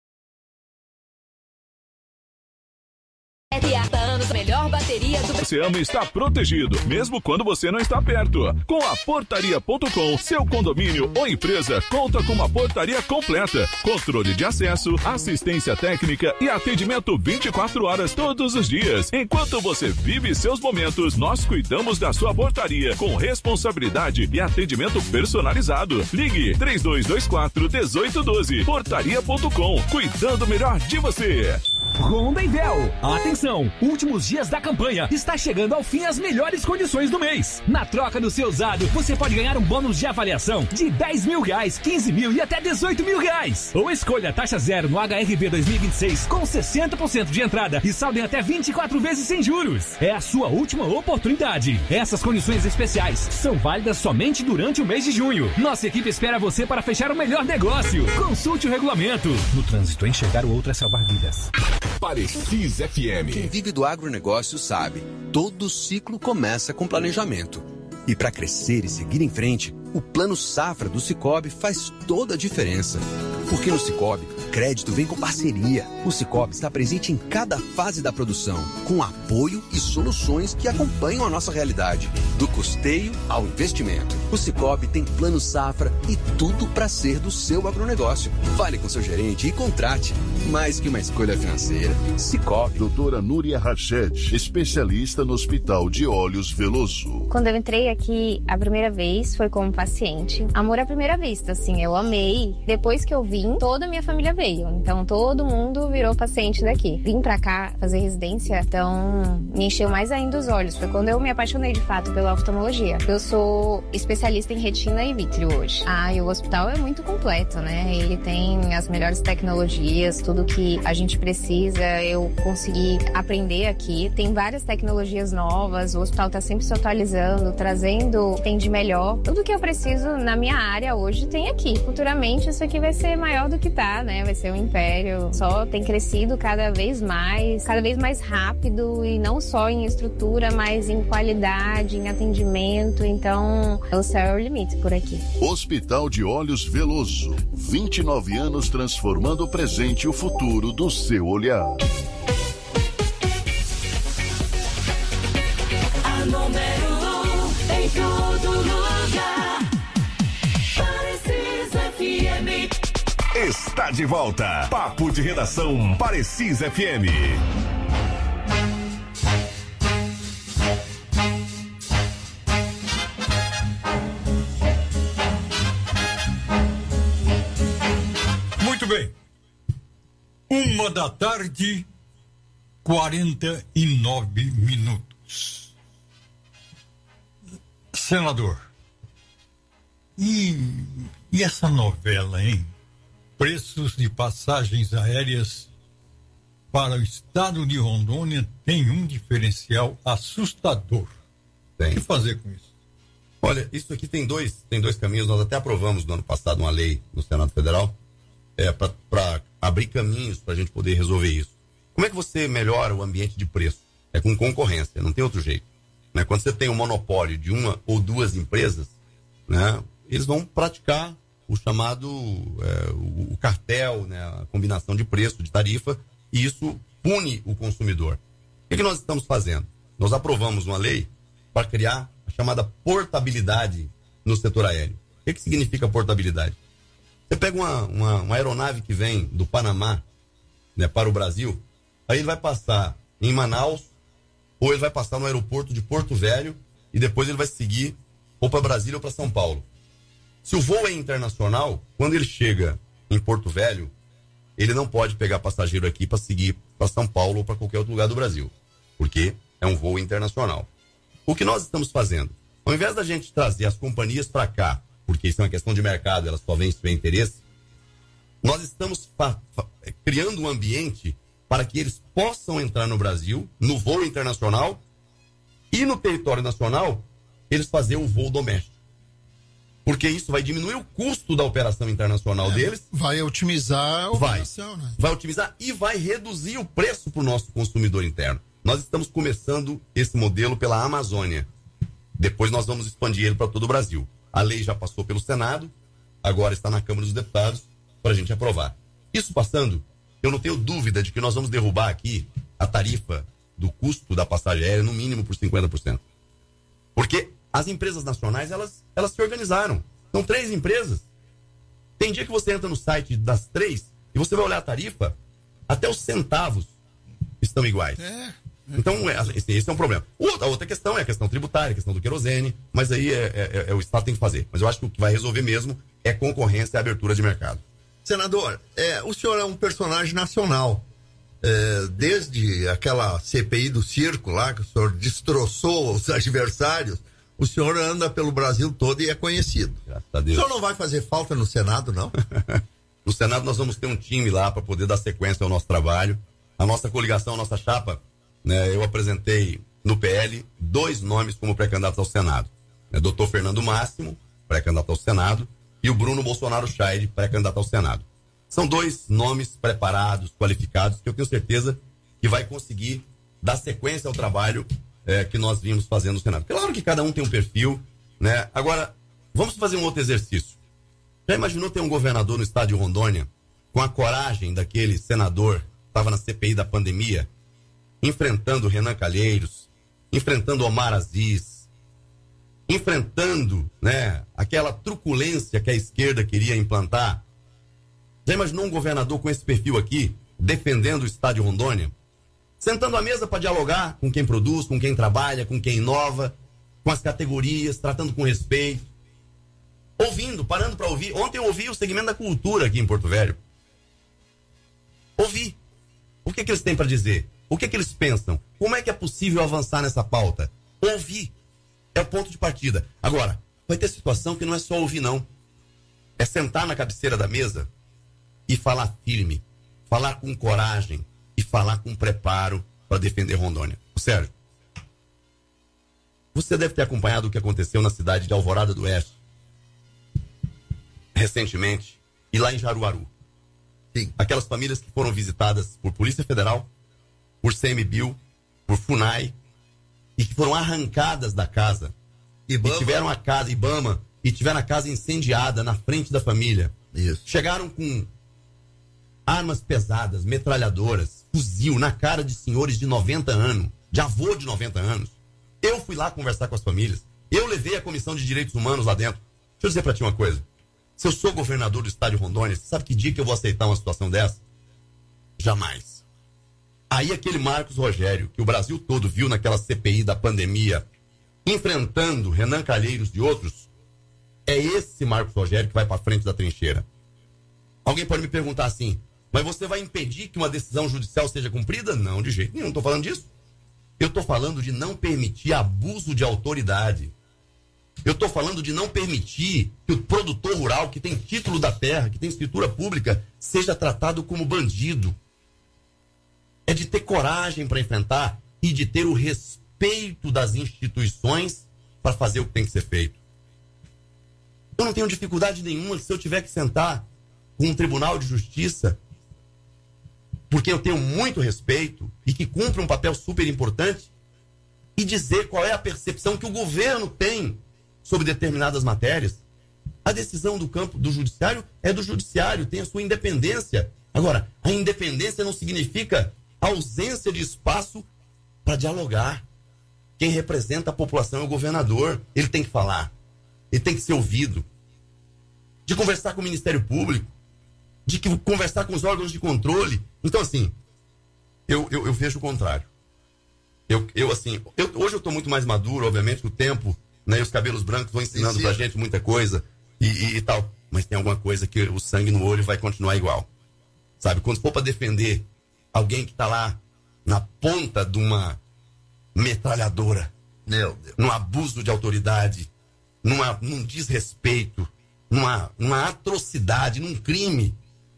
anos, a melhor bateria do Você ama estar protegido, mesmo quando você não está perto. Com a portaria ponto com, seu condomínio ou empresa conta com uma portaria completa, controle de acesso, assistência técnica e atendimento vinte e quatro horas todos os dias. Enquanto você vive seus momentos, nós cuidamos da sua portaria com responsabilidade e atendimento personalizado. Ligue três dois dois quatro, um oito um dois. portaria ponto com, cuidando melhor de você. Honda e Vel. Atenção, últimos dias da campanha. Está chegando ao fim as melhores condições do mês. Na troca do seu usado, você pode ganhar um bônus de avaliação de dez mil reais, quinze mil e até dezoito mil reais. Ou escolha a taxa zero no H R V dois mil e vinte e seis com sessenta por cento de entrada e saldo em até vinte e quatro vezes sem juros. É a sua última oportunidade. Essas condições especiais são válidas somente durante o mês de junho. Nossa equipe espera você para fechar o melhor negócio. Consulte o regulamento. No trânsito, enxergar o outro é salvar vidas. Parecis F M. Quem vive do agronegócio sabe, todo ciclo começa com planejamento. E para crescer e seguir em frente, o Plano Safra do Sicoob faz toda a diferença. Porque no Sicoob, crédito vem com parceria. O Sicoob está presente em cada fase da produção, com apoio e soluções que acompanham a nossa realidade, do custeio ao investimento. O Sicoob tem Plano Safra e tudo para ser do seu agronegócio. Fale com seu gerente e contrate. Mais que uma escolha financeira, Sicoob. Doutora Núria Rached, especialista no Hospital de Olhos Veloso. Quando eu entrei aqui a primeira vez foi como paciente. Amor à primeira vista, assim, eu amei. Depois que eu vim, toda a minha família veio. Então todo mundo virou paciente daqui. Vim pra cá fazer residência, então me encheu mais ainda os olhos. Foi quando eu me apaixonei de fato pela oftalmologia. Eu sou especialista em retina e vítreo hoje. Ah, e o hospital é muito completo, né? Ele tem as melhores tecnologias, tudo que a gente precisa, eu consegui aprender aqui. Tem várias tecnologias novas, o hospital tá sempre se atualizando, trazendo o que tem de melhor. Tudo que eu preciso na minha área hoje tem aqui. Futuramente isso aqui vai ser maior do que tá, né? Vai ser um império. Só tem crescido cada vez mais, cada vez mais rápido e não só em estrutura, mas em qualidade, em atendimento. Então, o céu é o limite por aqui. Hospital de Olhos Veloso. vinte e nove anos transformando o presente e o futuro do seu olhar. A número um em todo lugar. Parecis F M. Está de volta. Papo de Redação Parecis F M. Muito bem. Uma da tarde, quarenta e nove minutos. Senador, e, e essa novela, hein? Preços de passagens aéreas para o estado de Rondônia tem um diferencial assustador. Tem. O que fazer com isso? Olha, isso aqui tem dois, tem dois caminhos. Nós até aprovamos no ano passado uma lei no Senado Federal é, para abrir caminhos para a gente poder resolver isso. Como é que você melhora o ambiente de preço? É com concorrência, não tem outro jeito. Né? Quando você tem um monopólio de uma ou duas empresas, né, eles vão praticar o chamado é, o, o cartel, né, a combinação de preço, de tarifa, e isso pune o consumidor. que, que nós estamos fazendo? Nós aprovamos uma lei para criar a chamada portabilidade no setor aéreo. O que, que significa portabilidade? Você pega uma, uma, uma aeronave que vem do Panamá, né, para o Brasil, aí ele vai passar em Manaus, ou ele vai passar no aeroporto de Porto Velho, e depois ele vai seguir ou para Brasília ou para São Paulo. Se o voo é internacional, quando ele chega em Porto Velho, ele não pode pegar passageiro aqui para seguir para São Paulo ou para qualquer outro lugar do Brasil, porque é um voo internacional. O que nós estamos fazendo? Ao invés da gente trazer as companhias para cá, porque isso é uma questão de mercado, elas só vêm se tiver interesse, nós estamos fa- fa- criando um ambiente para que eles possam entrar no Brasil, no voo internacional, e no território nacional, eles fazer o voo doméstico. Porque isso vai diminuir o custo da operação internacional é, deles. Vai otimizar a operação, vai, né? Vai otimizar e vai reduzir o preço para o nosso consumidor interno. Nós estamos começando esse modelo pela Amazônia. Depois nós vamos expandir ele para todo o Brasil. A lei já passou pelo Senado, agora está na Câmara dos Deputados para a gente aprovar. Isso passando, eu não tenho dúvida de que nós vamos derrubar aqui a tarifa do custo da passagem aérea no mínimo por cinquenta por cento. Porque as empresas nacionais, elas, elas se organizaram. São três empresas. Tem dia que você entra no site das três e você vai olhar a tarifa, até os centavos estão iguais. É. Então, esse, esse é um problema. Outra, outra questão é a questão tributária, a questão do querosene, mas aí é, é, é, o Estado tem que fazer. Mas eu acho que o que vai resolver mesmo é concorrência e abertura de mercado. Senador, é, o senhor é um personagem nacional. É, desde aquela C P I do circo lá, que o senhor destroçou os adversários, o senhor anda pelo Brasil todo e é conhecido. Graças a Deus. O senhor não vai fazer falta no Senado, não? No Senado nós vamos ter um time lá para poder dar sequência ao nosso trabalho. A nossa coligação, a nossa chapa, né, eu apresentei no P L dois nomes como pré-candidatos ao Senado. É, doutor Fernando Máximo, pré-candidato ao Senado, e o Bruno Bolsonaro Chaide, pré-candidato ao Senado. São dois nomes preparados, qualificados, que eu tenho certeza que vai conseguir dar sequência ao trabalho é, que nós vimos fazendo no Senado. Claro que cada um tem um perfil, né? Agora, vamos fazer um outro exercício. Já imaginou ter um governador no estado de Rondônia com a coragem daquele senador que estava na C P I da pandemia, enfrentando Renan Calheiros, enfrentando Omar Aziz, enfrentando, né, aquela truculência que a esquerda queria implantar? Já imaginou um governador com esse perfil aqui, defendendo o estado de Rondônia? Sentando à mesa para dialogar com quem produz, com quem trabalha, com quem inova, com as categorias, tratando com respeito. Ouvindo, parando para ouvir. Ontem eu ouvi o segmento da cultura aqui em Porto Velho. Ouvi. O que, que eles têm para dizer? O que, que eles pensam? Como é que é possível avançar nessa pauta? Ouvir. É o ponto de partida. Agora, vai ter situação que não é só ouvir, não. É sentar na cabeceira da mesa e falar firme, falar com coragem e falar com preparo para defender Rondônia. Sérgio, você deve ter acompanhado o que aconteceu na cidade de Alvorada do Oeste recentemente e lá em Jaruaru. Sim. Aquelas famílias que foram visitadas por Polícia Federal, por C M B U, por FUNAI, e que foram arrancadas da casa. Ibama. E tiveram a casa, Ibama, e tiveram a casa incendiada na frente da família. Isso. Chegaram com armas pesadas, metralhadoras, fuzil na cara de senhores de noventa anos, de avô de noventa anos. Eu fui lá conversar com as famílias. Eu levei a Comissão de Direitos Humanos lá dentro. Deixa eu dizer pra ti uma coisa. Se eu sou governador do estado de Rondônia, você sabe que dia que eu vou aceitar uma situação dessa? Jamais. Aí aquele Marcos Rogério, que o Brasil todo viu naquela C P I da pandemia, enfrentando Renan Calheiros e outros, é esse Marcos Rogério que vai pra frente da trincheira. Alguém pode me perguntar assim, mas você vai impedir que uma decisão judicial seja cumprida? Não, de jeito nenhum, não estou falando disso. Eu estou falando de não permitir abuso de autoridade. Eu estou falando de não permitir que o produtor rural, que tem título da terra, que tem escritura pública, seja tratado como bandido. É de ter coragem para enfrentar e de ter o respeito das instituições para fazer o que tem que ser feito. Eu não tenho dificuldade nenhuma se eu tiver que sentar com um tribunal de justiça, porque eu tenho muito respeito e que cumpre um papel super importante, e dizer qual é a percepção que o governo tem sobre determinadas matérias. A decisão do campo do judiciário é do judiciário, tem a sua independência. Agora, a independência não significa ausência de espaço para dialogar. Quem representa a população é o governador. Ele tem que falar. Ele tem que ser ouvido. De conversar com o Ministério Público. De que, conversar com os órgãos de controle. Então, assim, eu, eu, eu vejo o contrário. Eu, eu assim, eu, hoje eu estou muito mais maduro, obviamente, o tempo, né, e os cabelos brancos vão ensinando pra gente muita coisa e, e, e tal. Mas tem alguma coisa que o sangue no olho vai continuar igual. Sabe? Quando for para defender alguém que está lá na ponta de uma metralhadora, Meu Deus. num abuso de autoridade, numa, num desrespeito, numa, numa atrocidade, num crime,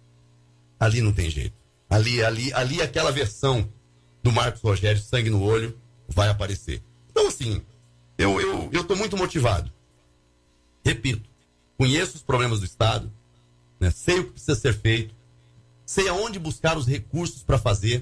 ali não tem jeito. Ali, ali, ali aquela versão do Marcos Rogério, sangue no olho, vai aparecer. Então, assim, eu, eu, eu tô muito motivado. Repito, conheço os problemas do Estado, né, sei o que precisa ser feito, sei aonde buscar os recursos para fazer,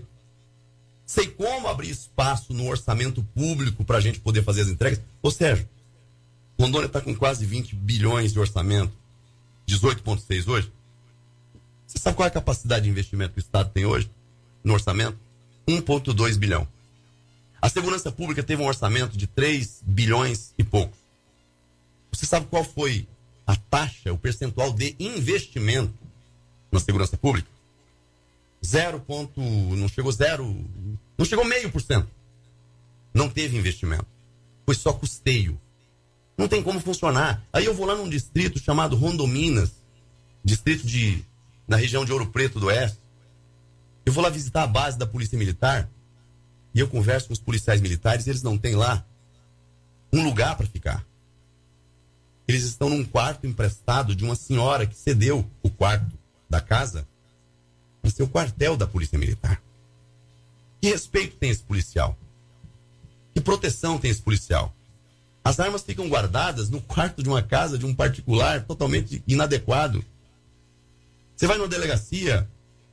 sei como abrir espaço no orçamento público para a gente poder fazer as entregas. Ô Sérgio, Rondônia está com quase vinte bilhões de orçamento, dezoito vírgula seis hoje. Você sabe qual é a capacidade de investimento que o Estado tem hoje no orçamento? um vírgula dois bilhão. A segurança pública teve um orçamento de três bilhões e pouco. Você sabe qual foi a taxa, o percentual de investimento na segurança pública? Zero ponto, não chegou zero, não chegou meio por cento. Não teve investimento. Foi só custeio. Não tem como funcionar. Aí eu vou lá num distrito chamado Rondominas, distrito de, na região de Ouro Preto do Oeste. Eu vou lá visitar a base da Polícia Militar e eu converso com os policiais militares e eles não têm lá um lugar para ficar. Eles estão num quarto emprestado de uma senhora que cedeu o quarto da casa para ser o quartel da Polícia Militar. Que respeito tem esse policial? Que proteção tem esse policial? As armas ficam guardadas no quarto de uma casa, de um particular, totalmente inadequado. Você vai numa delegacia,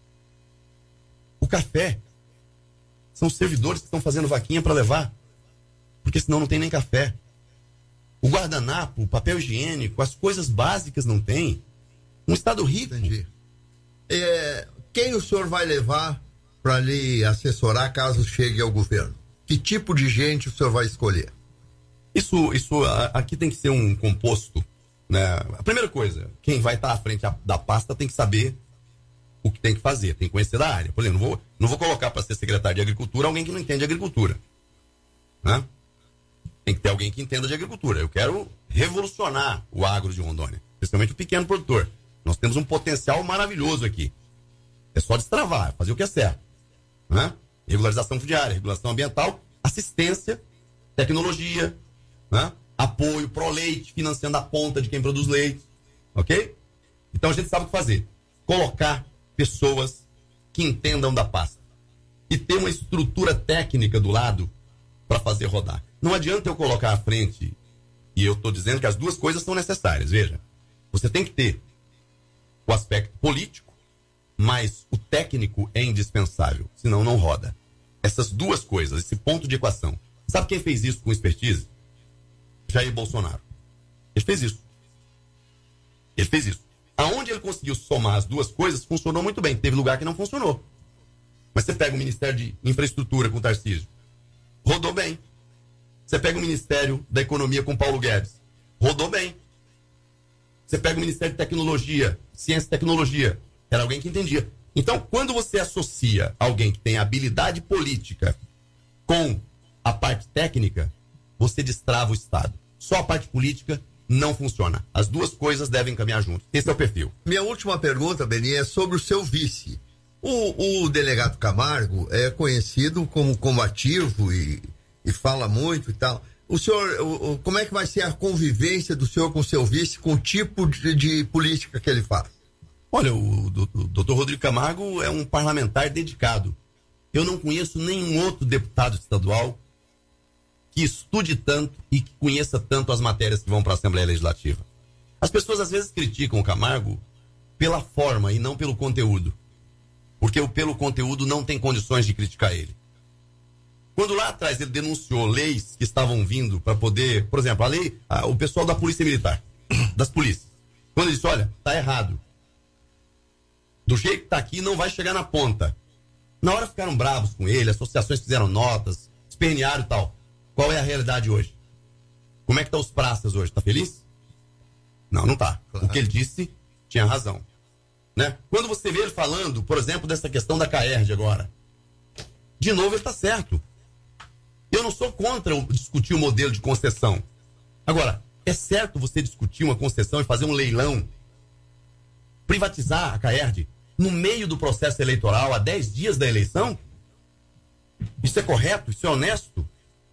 o café, são os servidores que estão fazendo vaquinha para levar, porque senão não tem nem café. O guardanapo, o papel higiênico, as coisas básicas não tem. Um estado rico. Entendi. É, quem o senhor vai levar para lhe assessorar caso chegue ao governo? Que tipo de gente o senhor vai escolher? Isso, isso aqui tem que ser um composto, né? A primeira coisa, quem vai estar à frente da pasta tem que saber o que tem que fazer, tem que conhecer da área. Por exemplo, não vou, não vou colocar para ser secretário de agricultura alguém que não entende de agricultura, né? Tem que ter alguém que entenda de agricultura. Eu quero revolucionar o agro de Rondônia, especialmente o pequeno produtor. Nós temos um potencial maravilhoso aqui. É só destravar, fazer o que é certo, né? Regularização fundiária, regulação ambiental, assistência, tecnologia, né? Apoio pro leite, financiando a ponta de quem produz leite, ok? Então a gente sabe o que fazer. Colocar pessoas que entendam da pasta e ter uma estrutura técnica do lado para fazer rodar. Não adianta eu colocar à frente, e eu estou dizendo que as duas coisas são necessárias, veja. Você tem que ter o aspecto político, mas o técnico é indispensável, senão não roda. Essas duas coisas, esse ponto de equação. Sabe quem fez isso com expertise? Jair Bolsonaro. Ele fez isso. Ele fez isso. Aonde ele conseguiu somar as duas coisas, funcionou muito bem. Teve lugar que não funcionou. Mas você pega o Ministério de Infraestrutura com o Tarcísio, rodou bem. Você pega o Ministério da Economia com Paulo Guedes, rodou bem. Você pega o Ministério de Tecnologia, Ciência e Tecnologia, era alguém que entendia. Então, quando você associa alguém que tem habilidade política com a parte técnica, você destrava o Estado. Só a parte política não funciona. As duas coisas devem caminhar juntos. Esse é o perfil. Minha última pergunta, Beni, é sobre o seu vice. O, o delegado Camargo é conhecido como combativo e, e fala muito e tal. O senhor, o, o, como é que vai ser a convivência do senhor com o seu vice, com o tipo de, de política que ele faz? Olha, o, o, o doutor Rodrigo Camargo é um parlamentar dedicado. Eu não conheço nenhum outro deputado estadual que estude tanto e que conheça tanto as matérias que vão para a Assembleia Legislativa. As pessoas às vezes criticam o Camargo pela forma e não pelo conteúdo. Porque o pelo conteúdo não tem condições de criticar ele. Quando lá atrás ele denunciou leis que estavam vindo para poder, por exemplo, a lei, a, o pessoal da Polícia Militar, das polícias, quando ele disse, olha, tá errado. Do jeito que tá aqui, não vai chegar na ponta. Na hora ficaram bravos com ele, associações fizeram notas, espernearam e tal. Qual é a realidade hoje? Como é que estão os praças hoje? Tá feliz? Não, não tá. Claro. O que ele disse tinha razão. Né? Quando você vê ele falando, por exemplo, dessa questão da CAERD agora, de novo ele tá certo. Eu não sou contra o, discutir o modelo de concessão. Agora, é certo você discutir uma concessão e fazer um leilão, privatizar a CAERD no meio do processo eleitoral, a dez dias da eleição? Isso é correto? Isso é honesto?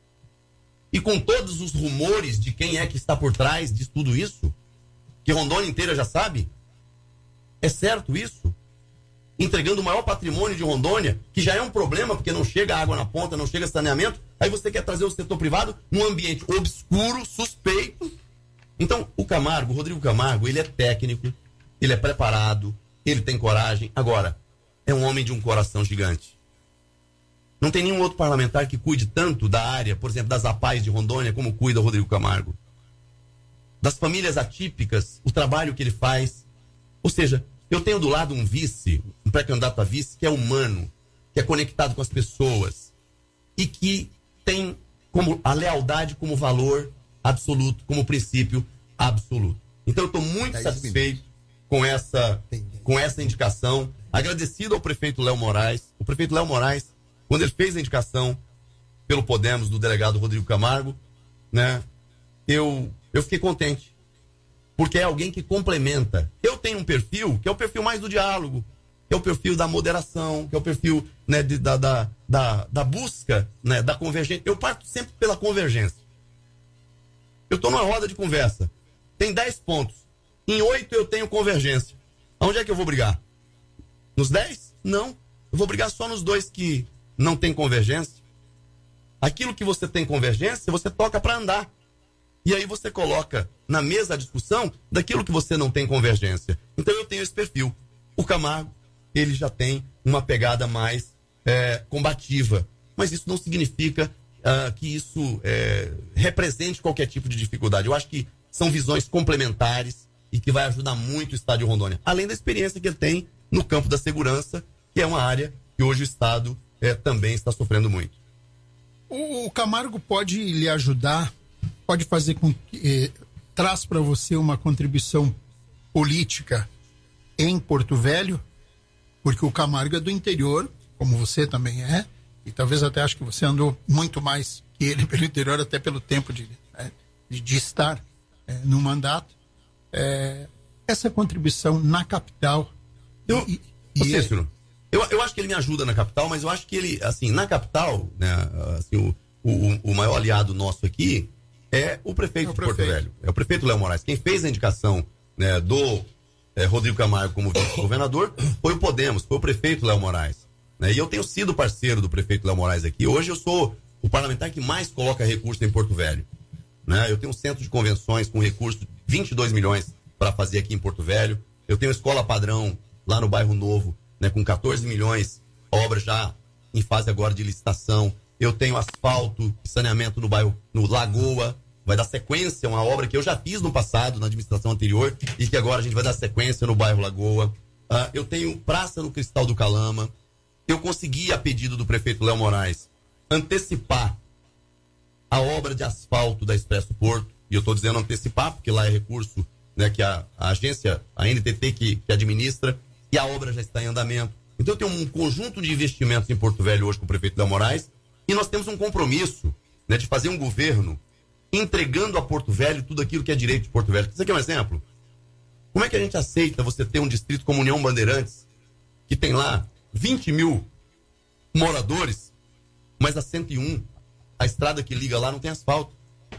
E com todos os rumores de quem é que está por trás de tudo isso, que Rondônia inteira já sabe? É certo isso? Entregando o maior patrimônio de Rondônia, que já é um problema, porque não chega água na ponta, não chega saneamento, aí você quer trazer o setor privado num ambiente obscuro, suspeito. Então, o Camargo, o Rodrigo Camargo, ele é técnico, ele é preparado, ele tem coragem. Agora, é um homem de um coração gigante. Não tem nenhum outro parlamentar que cuide tanto da área, por exemplo, das APAES de Rondônia, como cuida o Rodrigo Camargo. Das famílias atípicas, o trabalho que ele faz. Ou seja, eu tenho do lado um vice, um pré-candidato a vice, que é humano, que é conectado com as pessoas e que tem como a lealdade como valor absoluto, como princípio absoluto. Então eu estou muito satisfeito com essa, com essa indicação, agradecido ao prefeito Léo Moraes. O prefeito Léo Moraes, quando ele fez a indicação pelo Podemos do delegado Rodrigo Camargo, né, eu, eu fiquei contente. Porque é alguém que complementa. Eu tenho um perfil que é o perfil mais do diálogo, que é o perfil da moderação, que é o perfil, né, de, da, da, da, da busca, né, da convergência. Eu parto sempre pela convergência. Eu estou numa roda de conversa. Tem dez pontos. Em oito eu tenho convergência. Aonde é que eu vou brigar? Nos dez? Não. Eu vou brigar só nos dois que não tem convergência. Aquilo que você tem convergência, você toca para andar. E aí você coloca na mesa a discussão daquilo que você não tem convergência. Então eu tenho esse perfil. O Camargo, ele já tem uma pegada mais é, combativa. Mas isso não significa uh, que isso é, represente qualquer tipo de dificuldade. Eu acho que são visões complementares e que vai ajudar muito o Estado de Rondônia. Além da experiência que ele tem no campo da segurança, que é uma área que hoje o Estado é, também está sofrendo muito. O, o Camargo pode lhe ajudar, pode fazer com que eh, traz para você uma contribuição política em Porto Velho, porque o Camargo é do interior, como você também é, e talvez até acho que você andou muito mais que ele pelo interior, até pelo tempo de, né, de, de estar é, no mandato. É, essa contribuição na capital. Eu, e, e Cícero, eu, eu acho que ele me ajuda na capital, mas eu acho que ele, assim, na capital, né, assim, o, o, o maior aliado nosso aqui é o prefeito, é o prefeito. de Porto Velho. É o prefeito Léo Moraes. Quem fez a indicação, né, do é, Rodrigo Camargo como vice-governador foi o Podemos, foi o prefeito Léo Moraes. Né? E eu tenho sido parceiro do prefeito Léo Moraes aqui. Hoje eu sou o parlamentar que mais coloca recurso em Porto Velho. Né? Eu tenho um centro de convenções com recurso de vinte e dois milhões para fazer aqui em Porto Velho. Eu tenho escola padrão lá no Bairro Novo, né, com quatorze milhões, obra já em fase agora de licitação. Eu tenho asfalto e saneamento no bairro, no Lagoa. Vai dar sequência, uma obra que eu já fiz no passado, na administração anterior, e que agora a gente vai dar sequência no bairro Lagoa. Uh, eu tenho praça no Cristal do Calama. Eu consegui, a pedido do prefeito Léo Moraes, antecipar a obra de asfalto da Expresso Porto. E eu estou dizendo antecipar, porque lá é recurso, né, que a, a agência, a N T T, que, que administra, e a obra já está em andamento. Então eu tenho um conjunto de investimentos em Porto Velho hoje com o prefeito Léo Moraes, e nós temos um compromisso, né, de fazer um governo entregando a Porto Velho tudo aquilo que é direito de Porto Velho. Isso aqui é um exemplo. Como é que a gente aceita você ter um distrito como União Bandeirantes, que tem lá vinte mil moradores, mas a cento e um, a estrada que liga lá não tem asfalto.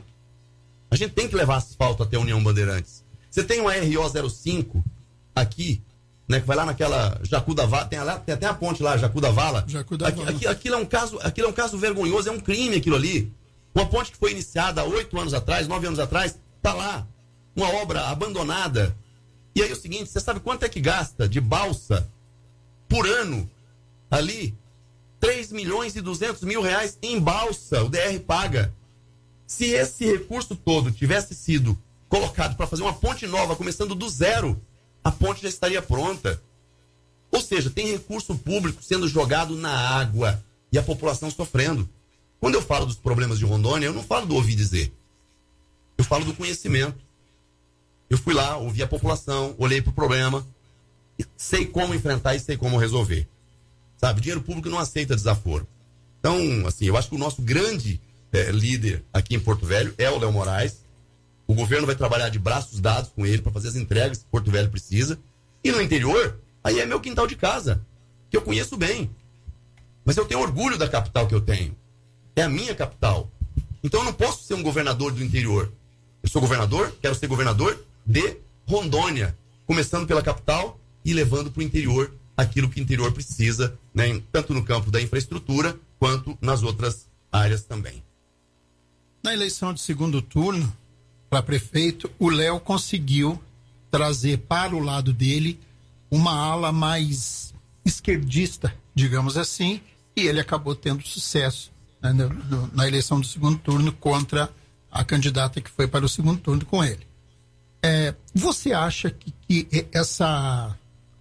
A gente tem que levar asfalto até a União Bandeirantes. Você tem uma R O zero cinco aqui, né, que vai lá naquela Jacu da Vala, tem, lá, tem até a ponte lá, Jacu da Vala. Jacu da Vala. Aqui, aqui, aquilo, é um caso, aquilo é um caso vergonhoso, é um crime aquilo ali. Uma ponte que foi iniciada há oito anos atrás, nove anos atrás, tá lá. Uma obra abandonada. E aí é o seguinte, você sabe quanto é que gasta de balsa por ano ali? três milhões e duzentos mil reais em balsa, o D R paga. Se esse recurso todo tivesse sido colocado para fazer uma ponte nova, começando do zero, a ponte já estaria pronta. Ou seja, tem recurso público sendo jogado na água e a população sofrendo. Quando eu falo dos problemas de Rondônia, eu não falo do ouvir dizer. Eu falo do conhecimento. Eu fui lá, ouvi a população, olhei para o problema, sei como enfrentar e sei como resolver. Sabe, o dinheiro público não aceita desaforo. Então, assim, eu acho que o nosso grande é, líder aqui em Porto Velho é o Léo Moraes. O governo vai trabalhar de braços dados com ele para fazer as entregas que Porto Velho precisa. E no interior, aí é meu quintal de casa, que eu conheço bem. Mas eu tenho orgulho da capital que eu tenho. É a minha capital. Então eu não posso ser um governador do interior. Eu sou governador, quero ser governador de Rondônia. Começando pela capital e levando para o interior aquilo que o interior precisa, né, tanto no campo da infraestrutura, quanto nas outras áreas também. Na eleição de segundo turno, para prefeito, o Léo conseguiu trazer para o lado dele uma ala mais esquerdista, digamos assim, e ele acabou tendo sucesso, né, no, no, na eleição do segundo turno contra a candidata que foi para o segundo turno com ele. É, você acha que, que essa,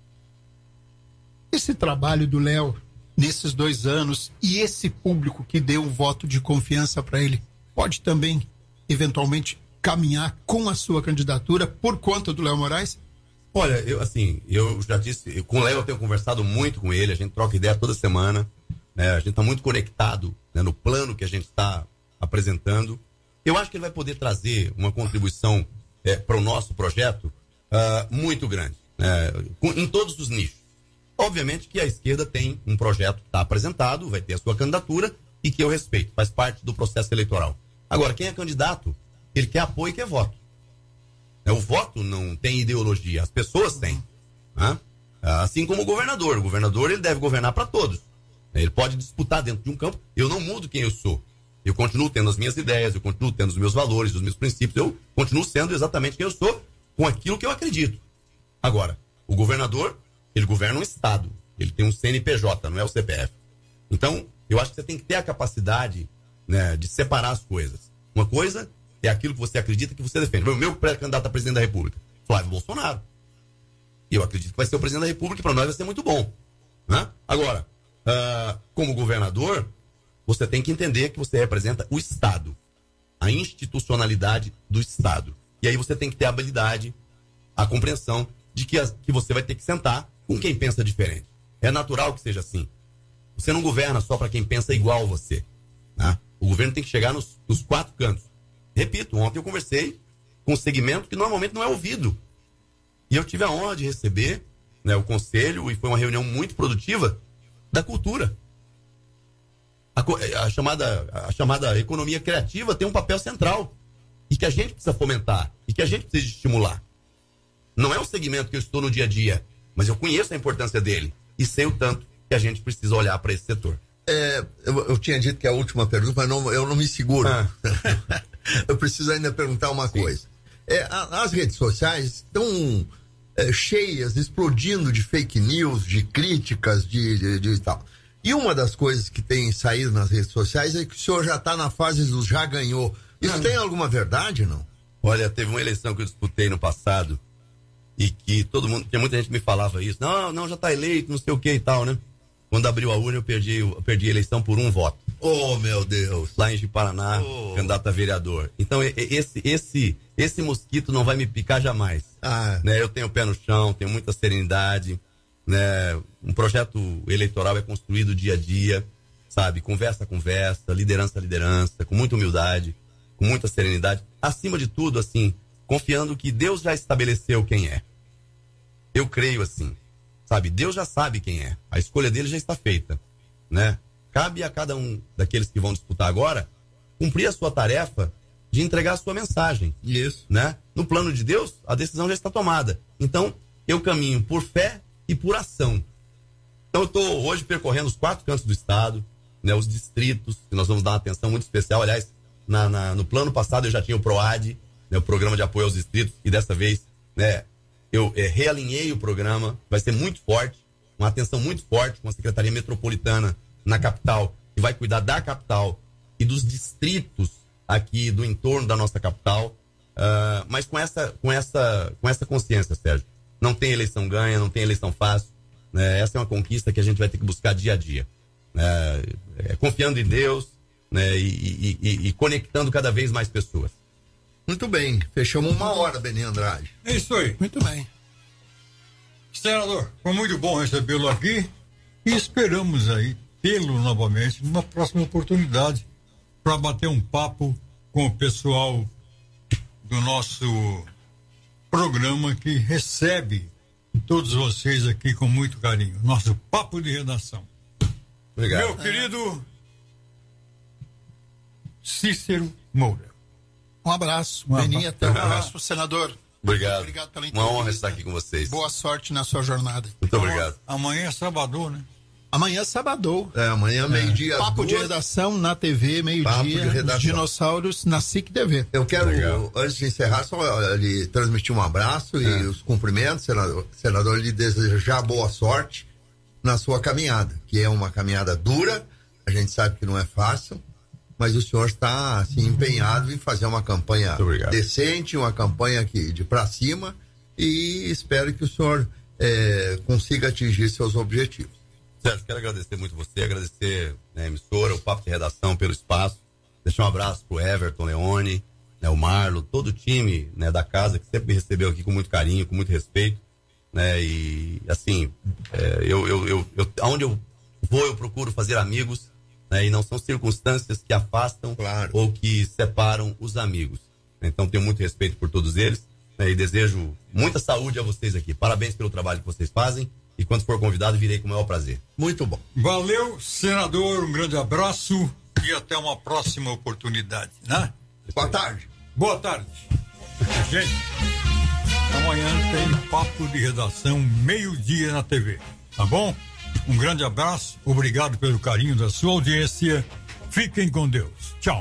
esse trabalho do Léo nesses dois anos e esse público que deu um voto de confiança para ele pode também, eventualmente, caminhar com a sua candidatura por conta do Léo Moraes? Olha, eu assim, eu já disse, com o Léo eu tenho conversado muito com ele, a gente troca ideia toda semana, né, a gente está muito conectado, né, no plano que a gente está apresentando. Eu acho que ele vai poder trazer uma contribuição é, para o nosso projeto uh, muito grande, né, com, em todos os nichos. Obviamente que a esquerda tem um projeto que está apresentado, vai ter a sua candidatura e que eu respeito, faz parte do processo eleitoral. Agora, quem é candidato, ele quer apoio e quer voto. O voto não tem ideologia, as pessoas têm. Né? Assim como o governador. O governador ele deve governar para todos. Ele pode disputar dentro de um campo. Eu não mudo quem eu sou. Eu continuo tendo as minhas ideias, eu continuo tendo os meus valores, os meus princípios. Eu continuo sendo exatamente quem eu sou, com aquilo que eu acredito. Agora, o governador, ele governa um estado. Ele tem um C N P J, não é o C P F. Então, eu acho que você tem que ter a capacidade, né, de separar as coisas. Uma coisa é aquilo que você acredita que você defende. O meu pré-candidato a presidente da República, Flávio Bolsonaro. E eu acredito que vai ser o presidente da República e para nós vai ser muito bom. Né? Agora, uh, como governador, você tem que entender que você representa o Estado, a institucionalidade do Estado. E aí você tem que ter a habilidade, a compreensão de que, as, que você vai ter que sentar com quem pensa diferente. É natural que seja assim. Você não governa só para quem pensa igual a você. Né? O governo tem que chegar nos, nos quatro cantos. Repito, ontem eu conversei com um segmento que normalmente não é ouvido. E eu tive a honra de receber, né, o conselho, e foi uma reunião muito produtiva, da cultura. A, a, chamada, a chamada economia criativa tem um papel central. E que a gente precisa fomentar. E que a gente precisa estimular. Não é um segmento que eu estou no dia a dia, mas eu conheço a importância dele. E sei o tanto que a gente precisa olhar para esse setor. É, eu, eu tinha dito que é a última pergunta, mas não, eu não me seguro. Ah. Eu preciso ainda perguntar uma Sim. coisa. É, a, as redes sociais estão é, cheias, explodindo de fake news, de críticas, de, de, de tal. E uma das coisas que tem saído nas redes sociais é que o senhor já está na fase do já ganhou. Isso não. Tem alguma verdade, não? Olha, teve uma eleição que eu disputei no passado e que todo mundo, que muita gente me falava isso. Não, não, já está eleito, não sei o que e tal, né? Quando abriu a urna, eu perdi, eu perdi a eleição por um voto. Oh, meu Deus! Lá em Ji-Paraná, oh. candidato a vereador. Então, esse, esse, esse mosquito não vai me picar jamais. Ah. Né? Eu tenho o pé no chão, tenho muita serenidade. Né? Um projeto eleitoral é construído dia a dia, sabe? Conversa a conversa, liderança a liderança, com muita humildade, com muita serenidade. Acima de tudo, assim, confiando que Deus já estabeleceu quem é. Eu creio assim. Sabe, Deus já sabe quem é. A escolha dele já está feita, né? Cabe a cada um daqueles que vão disputar agora cumprir a sua tarefa de entregar a sua mensagem. Isso. Né? No plano de Deus, a decisão já está tomada. Então, eu caminho por fé e por ação. Então, eu estou hoje percorrendo os quatro cantos do estado, né? Os distritos, que nós vamos dar uma atenção muito especial. Aliás, na, na, no plano passado eu já tinha o PROAD, né? O Programa de Apoio aos Distritos, e dessa vez, né? Eu é, realinhei o programa, vai ser muito forte, uma atenção muito forte com a Secretaria Metropolitana na capital, que vai cuidar da capital e dos distritos aqui do entorno da nossa capital, uh, mas com essa, com, essa, com essa consciência, Sérgio. Não tem eleição ganha, não tem eleição fácil, né? Essa é uma conquista que a gente vai ter que buscar dia a dia. É, é, confiando em Deus, né, e, e, e, e conectando cada vez mais pessoas. Muito bem, fechamos uma hora, Beninho Andrade. É isso aí. Muito bem. Senador, foi muito bom recebê-lo aqui e esperamos aí tê-lo novamente numa próxima oportunidade para bater um papo com o pessoal do nosso programa que recebe todos vocês aqui com muito carinho. Nosso papo de redação. Obrigado. Meu querido Cícero Moura. Um abraço, Um Beninho, abraço. até o próximo, senador. Obrigado. Obrigado pela Uma entrevista. honra estar aqui com vocês. Boa sorte na sua jornada. Muito obrigado. Amanhã é sábado, né? Amanhã é sábado. É, amanhã, meio-dia. às Papo de duas. redação na T V, Papo de meio-dia. redação. Os dinossauros na S I C T V. Eu quero, Legal. antes de encerrar, só lhe transmitir um abraço e É. os cumprimentos, senador. Senador, lhe desejar boa sorte na sua caminhada, que é uma caminhada dura, a gente sabe que não é fácil, mas o senhor está assim, empenhado em fazer uma campanha Muito obrigado. decente, uma campanha que, de pra cima, e espero que o senhor eh, consiga atingir seus objetivos. Sérgio, quero agradecer muito você, agradecer né, a emissora, o Papo de Redação pelo espaço. Deixar um abraço pro Everton Leone, né, o Marlo, todo o time né, da casa que sempre me recebeu aqui com muito carinho, com muito respeito. Né, e assim, é, eu, eu, eu, eu, onde eu vou, eu procuro fazer amigos, né, e não são circunstâncias que afastam Claro. ou que separam os amigos. Então tenho muito respeito por todos eles né, e desejo muita saúde a vocês aqui. Parabéns pelo trabalho que vocês fazem. E quando for convidado, virei com o maior prazer. Muito bom. Valeu, senador, um grande abraço e até uma próxima oportunidade, né? Boa tarde. Boa tarde. Gente, amanhã tem Papo de Redação, meio-dia na T V, tá bom? Um grande abraço, obrigado pelo carinho da sua audiência. Fiquem com Deus. Tchau.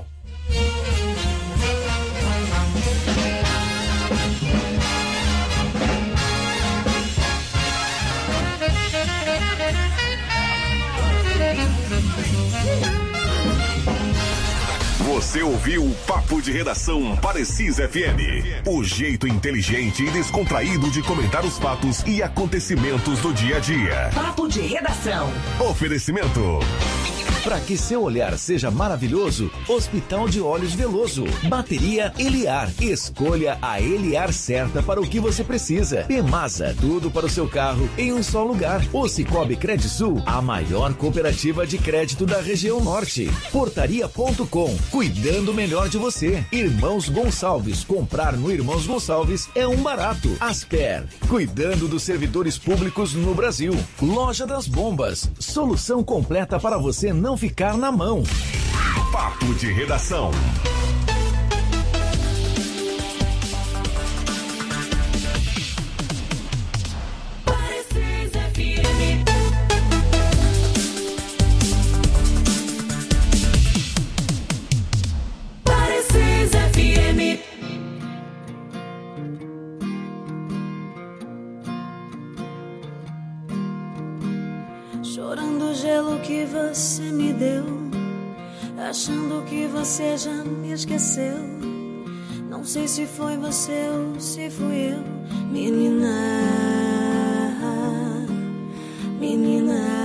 Você ouviu o Papo de Redação Parecis F M. O jeito inteligente e descontraído de comentar os fatos e acontecimentos do dia a dia. Papo de Redação. Oferecimento. Para que seu olhar seja maravilhoso, Hospital de Olhos Veloso. Bateria Eliar. Escolha a Eliar certa para o que você precisa. Pemasa, tudo para o seu carro em um só lugar. O Cicobi Credisul, a maior cooperativa de crédito da região norte. Portaria ponto com, cuidando melhor de você. Irmãos Gonçalves, comprar no Irmãos Gonçalves é um barato. Asper, cuidando dos servidores públicos no Brasil. Loja das Bombas, solução completa para você não ficar na mão. Papo de Redação. Parecis F M. Parecis F M. Chorando o gelo que você me deu, achando que você já me esqueceu. Não sei se foi você ou se fui eu, menina, menina.